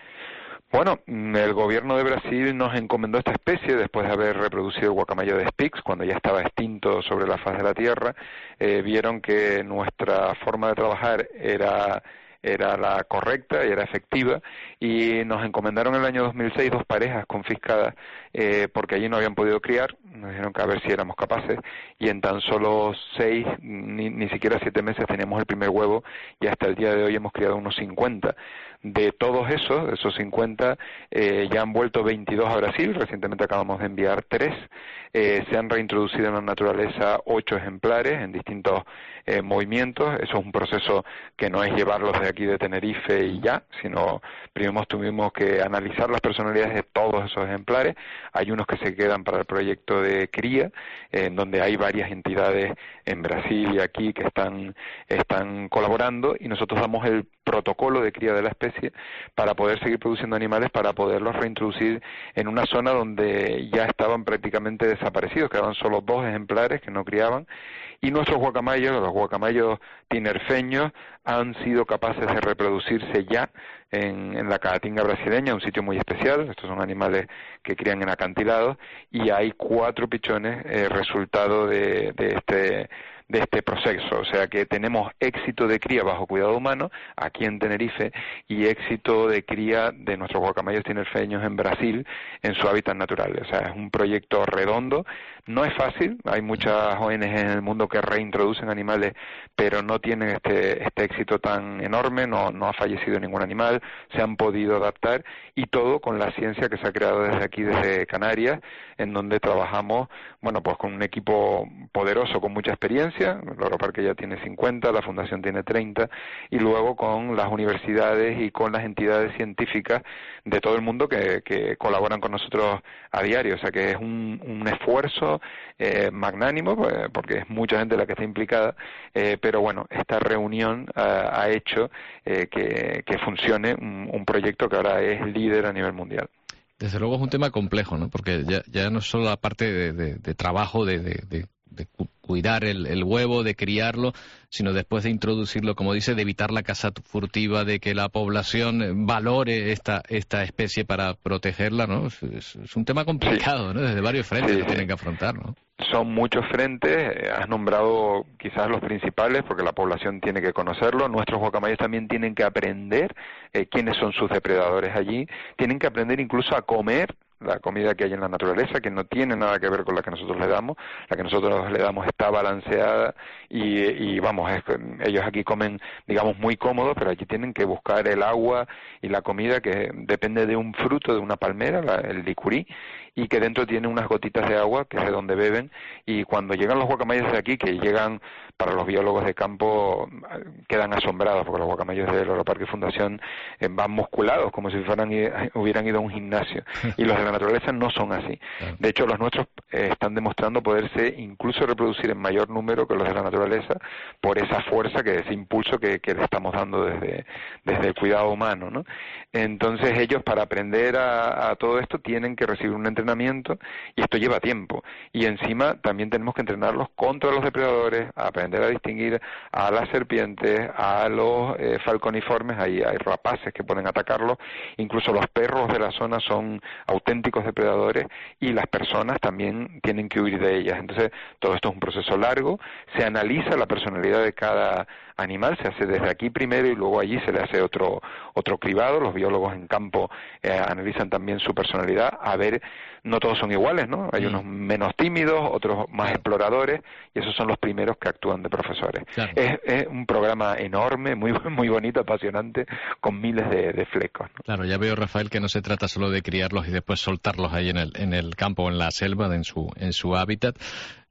Bueno, el gobierno de Brasil nos encomendó esta especie después de haber reproducido el guacamayo de Spix, cuando ya estaba extinto sobre la faz de la Tierra. Eh, vieron que nuestra forma de trabajar era era la correcta y era efectiva, y nos encomendaron en el año dos mil seis dos parejas confiscadas eh, porque allí no habían podido criar. Nos dijeron que a ver si éramos capaces, y en tan solo seis, ni, ni siquiera siete meses teníamos el primer huevo, y hasta el día de hoy hemos criado unos cincuenta. De todos esos, de esos cincuenta, eh, ya han vuelto veintidós a Brasil, recientemente acabamos de enviar tres, eh, se han reintroducido en la naturaleza ocho ejemplares en distintos eh, movimientos. Eso es un proceso que no es llevarlos de aquí de Tenerife y ya, sino primero tuvimos que analizar las personalidades de todos esos ejemplares. Hay unos que se quedan para el proyecto de cría, eh, en donde hay varias entidades en Brasil y aquí que están, están colaborando, y nosotros damos el protocolo de cría de la especie para poder seguir produciendo animales, para poderlos reintroducir en una zona donde ya estaban prácticamente desaparecidos, quedaban solo dos ejemplares que no criaban, y nuestros guacamayos, los guacamayos tinerfeños, han sido capaces de reproducirse ya en, en la Caatinga brasileña, un sitio muy especial. Estos son animales que crían en acantilados, y hay cuatro pichones eh, resultado de, de este de este proceso, o sea que tenemos éxito de cría bajo cuidado humano aquí en Tenerife y éxito de cría de nuestros guacamayos tinerfeños en Brasil en su hábitat natural. O sea, es un proyecto redondo, no es fácil, hay muchas O N G en el mundo que reintroducen animales pero no tienen este este éxito tan enorme, no, no ha fallecido ningún animal, se han podido adaptar, y todo con la ciencia que se ha creado desde aquí, desde Canarias, en donde trabajamos, bueno, pues con un equipo poderoso, con mucha experiencia. El Loro Parque ya tiene cincuenta, la Fundación tiene treinta, y luego con las universidades y con las entidades científicas de todo el mundo que, que colaboran con nosotros a diario. O sea que es un, un esfuerzo eh, magnánimo, pues, porque es mucha gente la que está implicada, eh, pero bueno, esta reunión uh, ha hecho eh, que, que funcione un, un proyecto que ahora es líder a nivel mundial. Desde luego es un tema complejo, ¿no? Porque ya, ya no es solo la parte de, de, de trabajo, de, de, de, de cuidar el, el huevo, de criarlo, sino después de introducirlo, como dice, de evitar la caza furtiva, de que la población valore esta esta especie para protegerla, ¿no? Es, es un tema complicado, sí, ¿no? Desde varios frentes sí, lo tienen que afrontar, ¿no? Son muchos frentes, has nombrado quizás los principales porque la población tiene que conocerlo. Nuestros guacamayos también tienen que aprender eh, quiénes son sus depredadores allí, tienen que aprender incluso a comer la comida que hay en la naturaleza, que no tiene nada que ver con la que nosotros le damos. La que nosotros le damos está balanceada y, y vamos, es, ellos aquí comen, digamos, muy cómodos, pero allí tienen que buscar el agua y la comida que depende de un fruto, de una palmera, la, el licurí, y que dentro tiene unas gotitas de agua, que es de donde beben, y cuando llegan los guacamayos de aquí, que llegan, para los biólogos de campo, quedan asombrados, porque los guacamayos del Loro Parque Fundación eh, van musculados, como si fueran hubieran ido a un gimnasio, y los de la naturaleza no son así. De hecho, los nuestros eh, están demostrando poderse incluso reproducir en mayor número que los de la naturaleza, por esa fuerza, que ese impulso que, que le estamos dando desde, desde el cuidado humano, ¿no? Entonces ellos, para aprender a, a todo esto, tienen que recibir un entrenamiento, y esto lleva tiempo, y encima también tenemos que entrenarlos contra los depredadores, a aprender a distinguir a las serpientes, a los eh, falconiformes. Hay, hay rapaces que pueden atacarlos, incluso los perros de la zona son auténticos depredadores, y las personas también tienen que huir de ellas. Entonces todo esto es un proceso largo, se analiza la personalidad de cada animal, se hace desde aquí primero y luego allí se le hace otro otro cribado. Los biólogos en campo eh, analizan también su personalidad, a ver, no todos son iguales, ¿no? Hay mm. unos menos tímidos, otros más claro. exploradores, y esos son los primeros que actúan de profesores. Claro. Es, es un programa enorme, muy muy bonito, apasionante, con miles de, de flecos, ¿no? Claro, ya veo, Rafael, que no se trata solo de criarlos y después soltarlos ahí en el en el campo o en la selva, en su en su hábitat. Eh,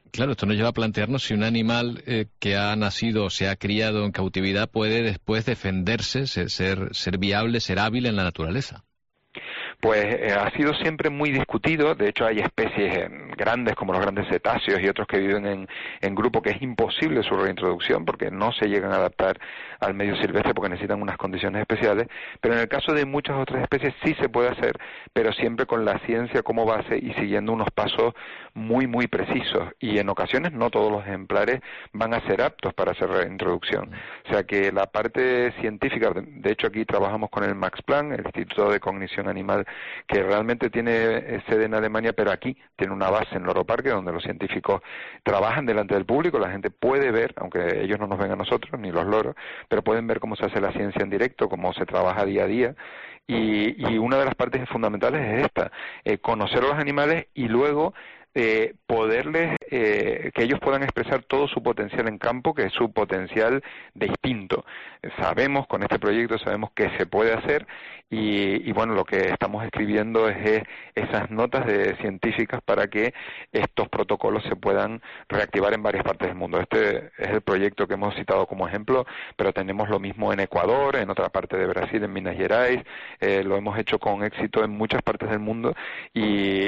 Claro, esto nos lleva a plantearnos si un animal eh, que ha nacido, se ha criado en cautividad, puede después defenderse, ser, ser, ser viable, ser hábil en la naturaleza. Pues eh, ha sido siempre muy discutido. De hecho, hay especies eh, grandes como los grandes cetáceos y otros que viven en, en grupo que es imposible su reintroducción porque no se llegan a adaptar al medio silvestre porque necesitan unas condiciones especiales. Pero en el caso de muchas otras especies sí se puede hacer, pero siempre con la ciencia como base y siguiendo unos pasos muy, muy precisos. Y en ocasiones no todos los ejemplares van a ser aptos para hacer reintroducción. O sea que la parte científica, de hecho aquí trabajamos con el Max Planck, el Instituto de Cognición Animal, que realmente tiene sede en Alemania, pero aquí tiene una base en Loro Parque, donde los científicos trabajan delante del público, la gente puede ver, aunque ellos no nos ven a nosotros, ni los loros, pero pueden ver cómo se hace la ciencia en directo, cómo se trabaja día a día, y, y una de las partes fundamentales es esta, eh, conocer a los animales y luego Eh, poderles, eh, que ellos puedan expresar todo su potencial en campo, que es su potencial de instinto. Sabemos, con este proyecto sabemos que se puede hacer y, y bueno, lo que estamos escribiendo es, es esas notas de científicas para que estos protocolos se puedan reactivar en varias partes del mundo. Este es el proyecto que hemos citado como ejemplo, pero tenemos lo mismo en Ecuador, en otra parte de Brasil, en Minas Gerais, eh, lo hemos hecho con éxito en muchas partes del mundo y,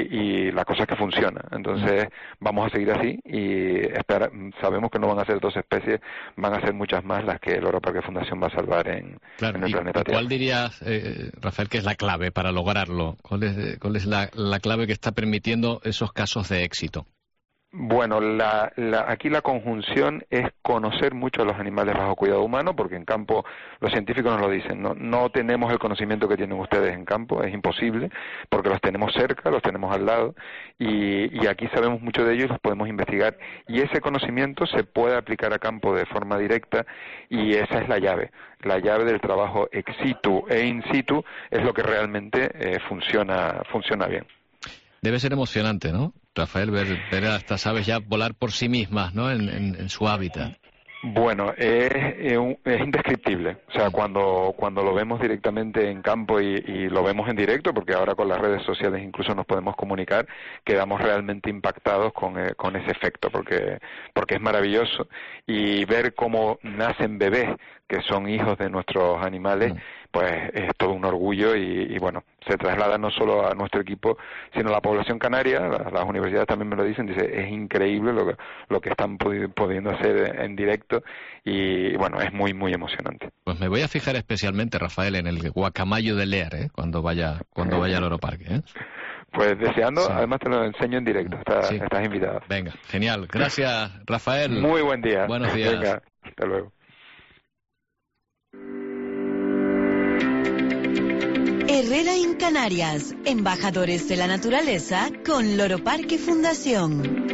y la cosa es que funciona. Entonces vamos a seguir así y espera, sabemos que no van a ser dos especies, van a ser muchas más las que el Loro Parque Fundación va a salvar en, claro, en el y planeta Tierra. ¿Cuál dirías, eh, Rafael, que es la clave para lograrlo? ¿Cuál es, cuál es la, la clave que está permitiendo esos casos de éxito? Bueno, la, la, aquí la conjunción es conocer mucho a los animales bajo cuidado humano, porque en campo los científicos nos lo dicen, no, no tenemos el conocimiento que tienen ustedes en campo, es imposible, porque los tenemos cerca, los tenemos al lado, y, y aquí sabemos mucho de ellos y los podemos investigar, y ese conocimiento se puede aplicar a campo de forma directa, y esa es la llave. La llave del trabajo ex situ e in situ es lo que realmente eh, funciona, funciona bien. Debe ser emocionante, ¿no, Rafael, ver, ver a estas aves ya volar por sí mismas, ¿no?, en, en, en su hábitat? Bueno, es, es indescriptible. O sea, cuando cuando lo vemos directamente en campo y, y lo vemos en directo, porque ahora con las redes sociales incluso nos podemos comunicar, quedamos realmente impactados con, eh, con ese efecto, porque porque es maravilloso. Y ver cómo nacen bebés que son hijos de nuestros animales, pues es todo un orgullo y, y bueno, se traslada no solo a nuestro equipo, sino a la población canaria. Las, las universidades también me lo dicen, dice, es increíble lo que, lo que están pudiendo hacer en directo y bueno, es muy, muy emocionante. Pues me voy a fijar especialmente, Rafael, en el guacamayo de Lear, ¿eh?, cuando vaya cuando vaya al Loro Parque, ¿eh? Pues deseando, sí. Además te lo enseño en directo, Está, sí. estás invitado. Venga, genial. Gracias, Rafael. Muy buen día. Buenos días. Venga, hasta luego. Herrera en Canarias, embajadores de la naturaleza con Loro Parque Fundación.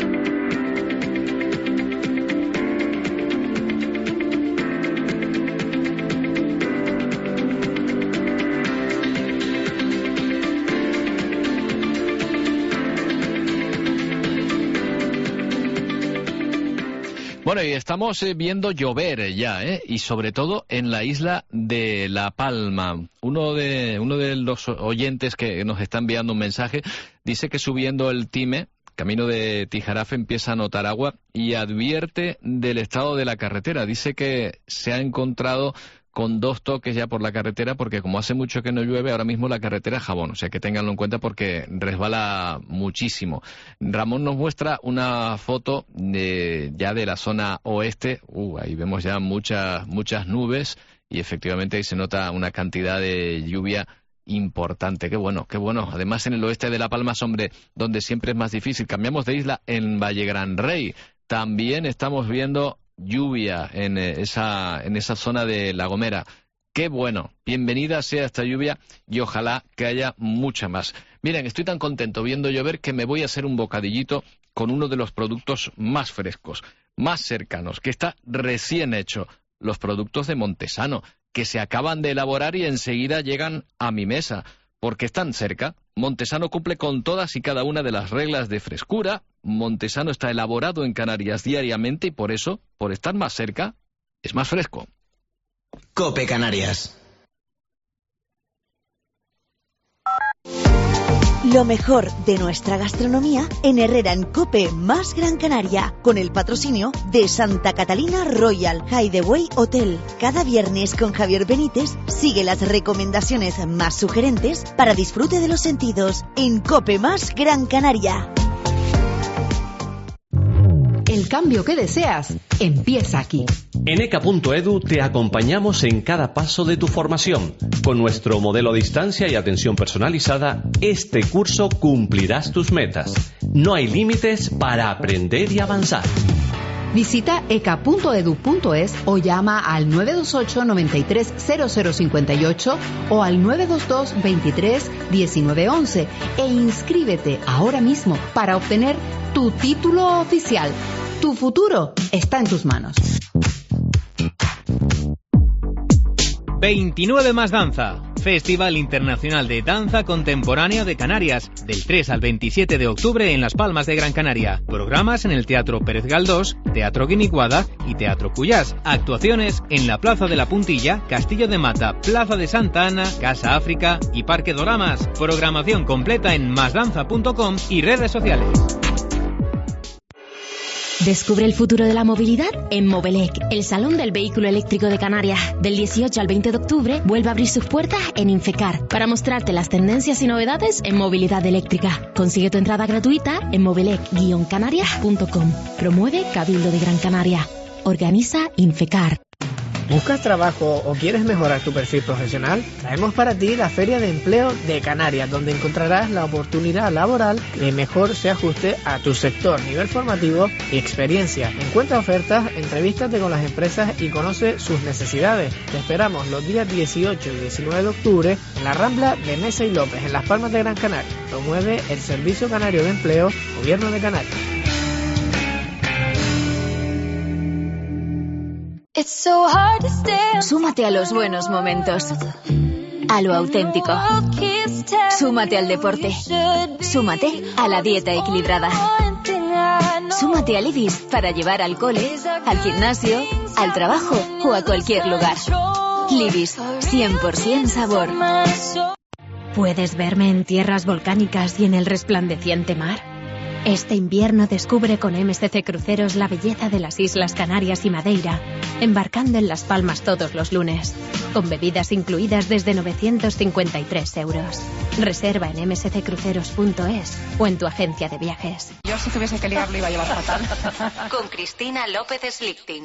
Bueno, y estamos eh, viendo llover ya, ¿eh? Y sobre todo en la isla de La Palma. Uno de, uno de los oyentes que nos está enviando un mensaje dice que subiendo el Time, camino de Tijarafe, empieza a notar agua y advierte del estado de la carretera. Dice que se ha encontrado con dos toques ya por la carretera, porque como hace mucho que no llueve, ahora mismo la carretera es jabón, o sea que ténganlo en cuenta porque resbala muchísimo. Ramón nos muestra una foto de, ya de la zona oeste, uh, ahí vemos ya muchas, muchas nubes y efectivamente ahí se nota una cantidad de lluvia importante. Qué bueno, qué bueno. Además en el oeste de La Palma, hombre, donde siempre es más difícil. Cambiamos de isla, en Valle Gran Rey también estamos viendo lluvia en esa en esa zona de La Gomera. Qué bueno, bienvenida sea esta lluvia y ojalá que haya mucha más. Miren, estoy tan contento viendo llover que me voy a hacer un bocadillito con uno de los productos más frescos, más cercanos, que está recién hecho, los productos de Montesano, que se acaban de elaborar y enseguida llegan a mi mesa, porque están cerca. Montesano cumple con todas y cada una de las reglas de frescura. Montesano está elaborado en Canarias diariamente y por eso, por estar más cerca, es más fresco. COPE Canarias. Lo mejor de nuestra gastronomía en Herrera en Cope más Gran Canaria, con el patrocinio de Santa Catalina Royal Hideaway Hotel. Cada viernes con Javier Benítez sigue las recomendaciones más sugerentes para disfrute de los sentidos en Cope más Gran Canaria. El cambio que deseas empieza aquí. En eca punto edu te acompañamos en cada paso de tu formación. Con nuestro modelo a distancia y atención personalizada, este curso cumplirás tus metas. No hay límites para aprender y avanzar. Visita eca punto edu punto es o llama al nueve dos ocho, nueve tres cero cero cinco ocho o al nueve dos dos, veintitrés, diecinueve once e inscríbete ahora mismo para obtener tu título oficial. Tu futuro está en tus manos. veintinueve más danza. Festival Internacional de Danza Contemporánea de Canarias, del tres al veintisiete de octubre en Las Palmas de Gran Canaria. Programas en el Teatro Pérez Galdós, Teatro Guiniguada y Teatro Cuyás. Actuaciones en la Plaza de la Puntilla, Castillo de Mata, Plaza de Santa Ana, Casa África y Parque Doramas. Programación completa en más danza punto com y redes sociales. Descubre el futuro de la movilidad en Movelec, el Salón del Vehículo Eléctrico de Canarias. Del dieciocho al veinte de octubre vuelve a abrir sus puertas en Infecar para mostrarte las tendencias y novedades en movilidad eléctrica. Consigue tu entrada gratuita en movelec guion canarias punto com. Promueve Cabildo de Gran Canaria. Organiza Infecar. ¿Buscas trabajo o quieres mejorar tu perfil profesional? Traemos para ti la Feria de Empleo de Canarias, donde encontrarás la oportunidad laboral que mejor se ajuste a tu sector, nivel formativo y experiencia. Encuentra ofertas, entrevístate con las empresas y conoce sus necesidades. Te esperamos los días dieciocho y diecinueve de octubre en la Rambla de Mesa y López, en Las Palmas de Gran Canaria. Promueve el Servicio Canario de Empleo, Gobierno de Canarias. Súmate a los buenos momentos, a lo auténtico. Súmate al deporte. Súmate a la dieta equilibrada. Súmate a Libis para llevar al cole, al gimnasio, al trabajo o a cualquier lugar. Libis, cien por ciento sabor. ¿Puedes verme en tierras volcánicas y en el resplandeciente mar? Este invierno descubre con eme ese ce Cruceros la belleza de las Islas Canarias y Madeira, embarcando en Las Palmas todos los lunes, con bebidas incluidas desde novecientos cincuenta y tres euros. Reserva en eme ese ce cruceros punto es o en tu agencia de viajes. Yo si tuviese que ligar lo iba a llevar fatal. Con Cristina López Slichting.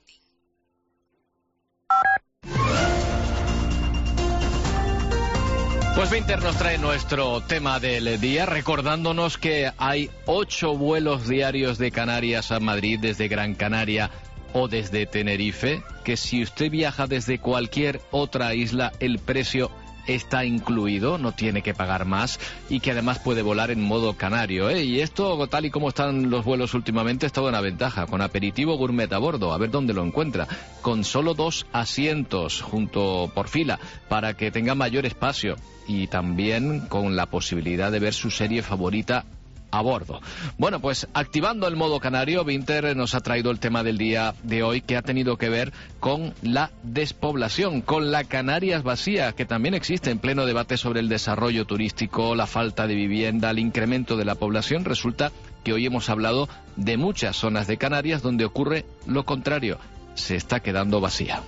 Pues Vinter nos trae nuestro tema del día, recordándonos que hay ocho vuelos diarios de Canarias a Madrid desde Gran Canaria o desde Tenerife, que si usted viaja desde cualquier otra isla, el precio está incluido, no tiene que pagar más, y que además puede volar en modo canario, ¿eh? Y esto, tal y como están los vuelos últimamente, es toda una ventaja, con aperitivo gourmet a bordo, a ver dónde lo encuentra, con solo dos asientos junto por fila, para que tenga mayor espacio, y también con la posibilidad de ver su serie favorita a bordo. Bueno, pues activando el modo canario, Vinter nos ha traído el tema del día de hoy, que ha tenido que ver con la despoblación, con la Canarias vacía, que también existe en pleno debate sobre el desarrollo turístico, la falta de vivienda, el incremento de la población. Resulta que hoy hemos hablado de muchas zonas de Canarias donde ocurre lo contrario, se está quedando vacía.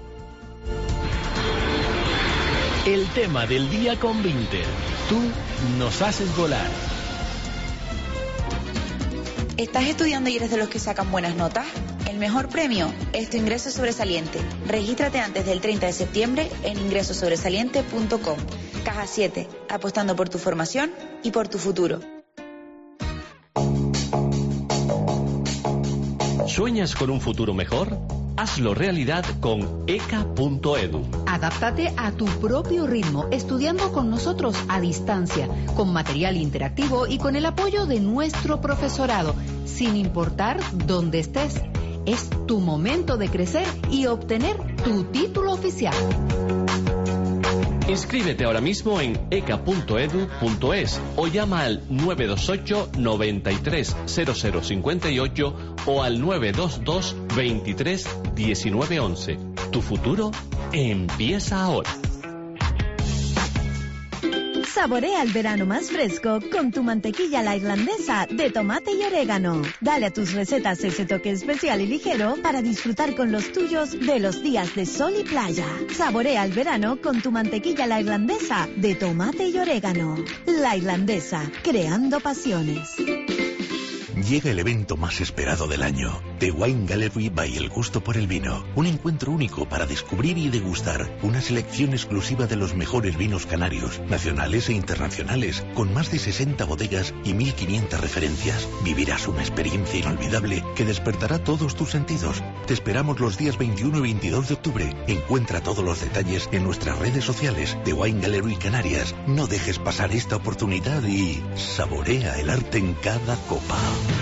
El tema del día con Vinter. Tú nos haces volar. ¿Estás estudiando y eres de los que sacan buenas notas? El mejor premio es tu ingreso sobresaliente. Regístrate antes del treinta de septiembre en ingreso sobresaliente punto com. Caja siete, apostando por tu formación y por tu futuro. ¿Sueñas con un futuro mejor? Hazlo realidad con eca punto edu. Adáptate a tu propio ritmo, estudiando con nosotros a distancia, con material interactivo y con el apoyo de nuestro profesorado, sin importar dónde estés. Es tu momento de crecer y obtener tu título oficial. Inscríbete ahora mismo en eca punto edu punto es o llama al nueve dos ocho, noventa y tres, cero cero cincuenta y ocho o al nueve dos dos, veintitrés, diecinueve once. Tu futuro empieza ahora. Saborea el verano más fresco con tu mantequilla a la irlandesa de tomate y orégano. Dale a tus recetas ese toque especial y ligero para disfrutar con los tuyos de los días de sol y playa. Saborea el verano con tu mantequilla a la irlandesa de tomate y orégano. La Irlandesa, creando pasiones. Llega el evento más esperado del año, The Wine Gallery by El Gusto por el Vino. Un encuentro único para descubrir y degustar una selección exclusiva de los mejores vinos canarios, nacionales e internacionales, con más de sesenta bodegas y mil quinientas referencias. Vivirás una experiencia inolvidable que despertará todos tus sentidos. Te esperamos los días veintiuno y veintidós de octubre. Encuentra todos los detalles en nuestras redes sociales de Wine Gallery Canarias. No dejes pasar esta oportunidad y saborea el arte en cada copa.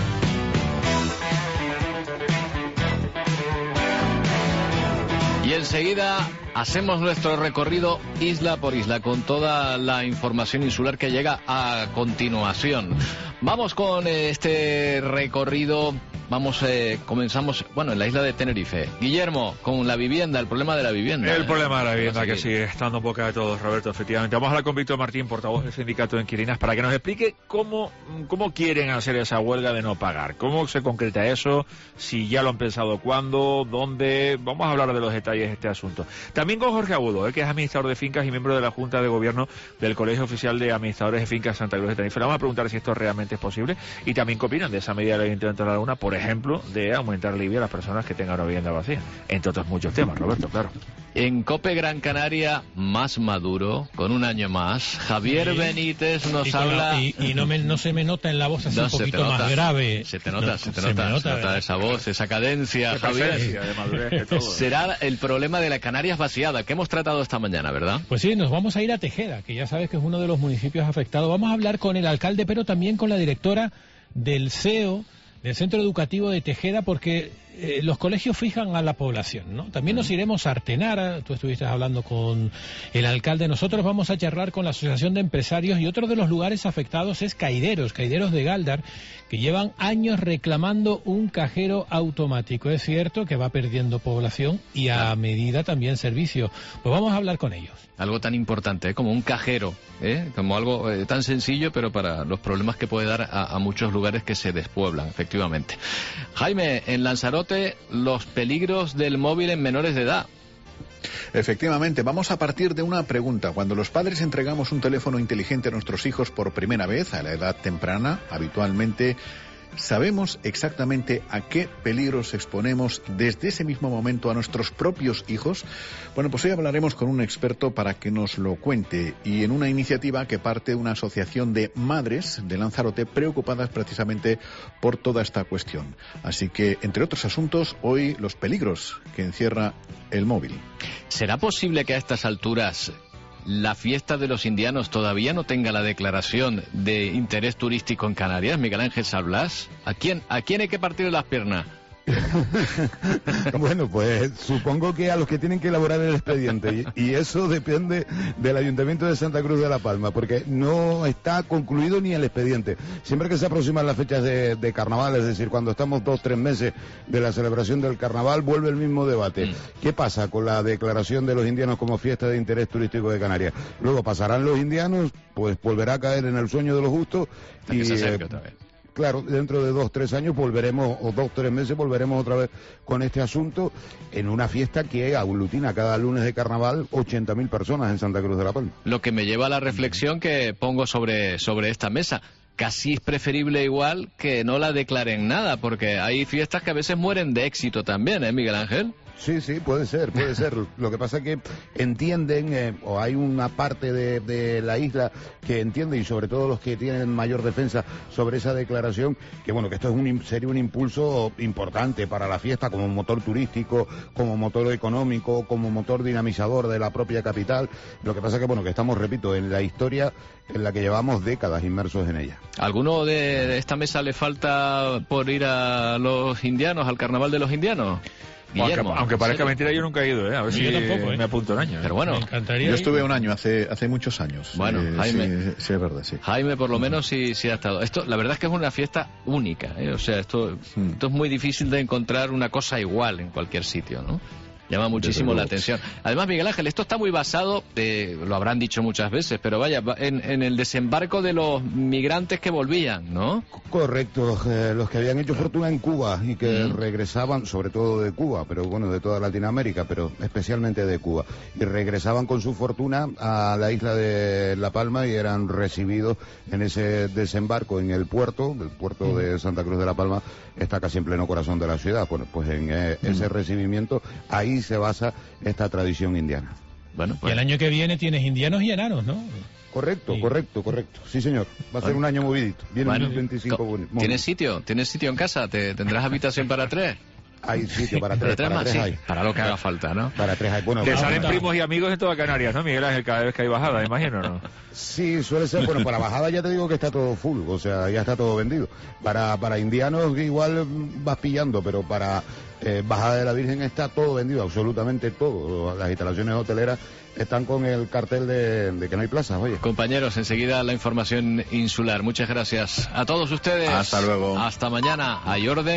Y enseguida hacemos nuestro recorrido isla por isla con toda la información insular que llega a continuación. Vamos con este recorrido. Vamos, eh, comenzamos, bueno, en la isla de Tenerife. Guillermo, con la vivienda, el problema de la vivienda. El problema de la vivienda Así que sigue estando en boca de todos, Roberto, efectivamente. Vamos a hablar con Víctor Martín, portavoz del sindicato de inquilinas, para que nos explique cómo, cómo quieren hacer esa huelga de no pagar. ¿Cómo se concreta eso? Si ya lo han pensado, cuándo, dónde. Vamos a hablar de los detalles de este asunto. También con Jorge Agudo, eh, que es administrador de fincas y miembro de la Junta de Gobierno del Colegio Oficial de Administradores de Fincas Santa Cruz de Tenerife. Le vamos a preguntar si esto realmente es posible y también qué opinan de esa medida del Ayuntamiento de La Laguna, por ejemplo, de aumentar el I B I a las personas que tengan una vivienda vacía, entre otros muchos temas, Roberto, claro. En COPE Gran Canaria, más maduro, con un año más, Javier sí. Benítez nos y habla... La, y y no, me, no se me nota en la voz así no, un poquito más grave. Se te nota, no, se te se nota, nota, se nota esa voz, esa cadencia, Javier. De madurez, de todo. Será el problema de la Canarias vaciada, que hemos tratado esta mañana, ¿verdad? Pues sí, nos vamos a ir a Tejeda, que ya sabes que es uno de los municipios afectados. Vamos a hablar con el alcalde, pero también con la directora del C E O, del Centro Educativo de Tejeda, porque eh, los colegios fijan a la población, ¿no? También nos iremos a Artenara, tú estuviste hablando con el alcalde, nosotros vamos a charlar con la Asociación de Empresarios, y otro de los lugares afectados es Caideros, Caideros de Gáldar, que llevan años reclamando un cajero automático. Es cierto que va perdiendo población y a medida también servicio. Pues vamos a hablar con ellos. Algo tan importante, ¿eh? Como un cajero, ¿eh? Como algo eh, tan sencillo, pero para los problemas que puede dar a, a muchos lugares que se despueblan, efectivamente. Jaime, en Lanzarote, los peligros del móvil en menores de edad. Efectivamente, vamos a partir de una pregunta. Cuando los padres entregamos un teléfono inteligente a nuestros hijos por primera vez, a la edad temprana, habitualmente ¿sabemos exactamente a qué peligros exponemos desde ese mismo momento a nuestros propios hijos? Bueno, pues hoy hablaremos con un experto para que nos lo cuente, y en una iniciativa que parte de una asociación de madres de Lanzarote preocupadas precisamente por toda esta cuestión. Así que, entre otros asuntos, hoy los peligros que encierra el móvil. ¿Será posible que a estas alturas la fiesta de los indianos todavía no tenga la declaración de interés turístico en Canarias, Miguel Ángel Sablas? ¿A quién, a quién hay que partir las piernas? Bueno, pues supongo que a los que tienen que elaborar el expediente, y, y eso depende del Ayuntamiento de Santa Cruz de La Palma, porque no está concluido ni el expediente. Siempre que se aproximan las fechas de, de carnaval, es decir, cuando estamos dos, tres meses de la celebración del carnaval, vuelve el mismo debate. Mm. ¿Qué pasa con la declaración de los indianos como fiesta de interés turístico de Canarias? Luego pasarán los indianos, pues volverá a caer en el sueño de los justos y... Eh, Claro, dentro de dos, tres años volveremos, o dos, tres meses volveremos otra vez con este asunto en una fiesta que aglutina cada lunes de carnaval ochenta mil personas en Santa Cruz de la Palma. Lo que me lleva a la reflexión que pongo sobre, sobre esta mesa. Casi es preferible igual que no la declaren nada, porque hay fiestas que a veces mueren de éxito también, ¿eh, Miguel Ángel? Sí, sí, puede ser, puede ser. Lo que pasa es que entienden, eh, o hay una parte de, de la isla que entiende, y sobre todo los que tienen mayor defensa sobre esa declaración, que bueno, que esto es un, sería un impulso importante para la fiesta como motor turístico, como motor económico, como motor dinamizador de la propia capital. Lo que pasa es que bueno, que estamos, repito, en la historia en la que llevamos décadas inmersos en ella. ¿Alguno de, de esta mesa le falta por ir a los indianos, al carnaval de los indianos? Guillermo, aunque, aunque parezca mentira, yo nunca he ido, ¿eh? A ver si yo tampoco, ¿eh? me apunto un año. ¿eh? Pero bueno, yo estuve un año, hace hace muchos años. Bueno, eh, Jaime. Sí, sí, es verdad, sí. Jaime, por lo menos, sí, sí ha estado. Esto, la verdad es que es una fiesta única, ¿eh? O sea, esto, hmm. esto es muy difícil de encontrar una cosa igual en cualquier sitio, ¿no? Llama muchísimo la atención. Además, Miguel Ángel, esto está muy basado, eh, lo habrán dicho muchas veces, pero vaya, en, en el desembarco de los migrantes que volvían, ¿no? Correcto, eh, los que habían hecho fortuna en Cuba y que mm. regresaban, sobre todo de Cuba, pero bueno, de toda Latinoamérica, pero especialmente de Cuba, y regresaban con su fortuna a la isla de La Palma y eran recibidos en ese desembarco en el puerto, el puerto mm. de Santa Cruz de La Palma está casi en pleno corazón de la ciudad. Bueno, pues en eh, mm. ese recibimiento, ahí se basa esta tradición indiana. Bueno, pues... Y el año que viene tienes indianos y enanos, ¿no? Correcto, sí. correcto, correcto. Sí, señor. Va a ser un año movidito. Viene bueno, un veinticinco bonito. ¿Tienes sitio? ¿Tienes sitio en casa? ¿Te, ¿Tendrás habitación para tres? Hay sitio para tres. Para tres, para, más, tres sí. hay. Para lo que haga falta, ¿no? Para tres hay. Bueno, te salen primos y amigos de toda Canarias, ¿no, Miguel Ángel? Cada vez que hay bajada, imagino, ¿no? Sí, suele ser. Bueno, para bajada ya te digo que está todo full, o sea, ya está todo vendido. Para, para indianos igual vas pillando, pero para eh, bajada de la Virgen está todo vendido, absolutamente todo. Las instalaciones hoteleras están con el cartel de, de que no hay plazas, oye. Compañeros, enseguida la información insular. Muchas gracias a todos ustedes. Hasta luego. Hasta mañana. Hay orden.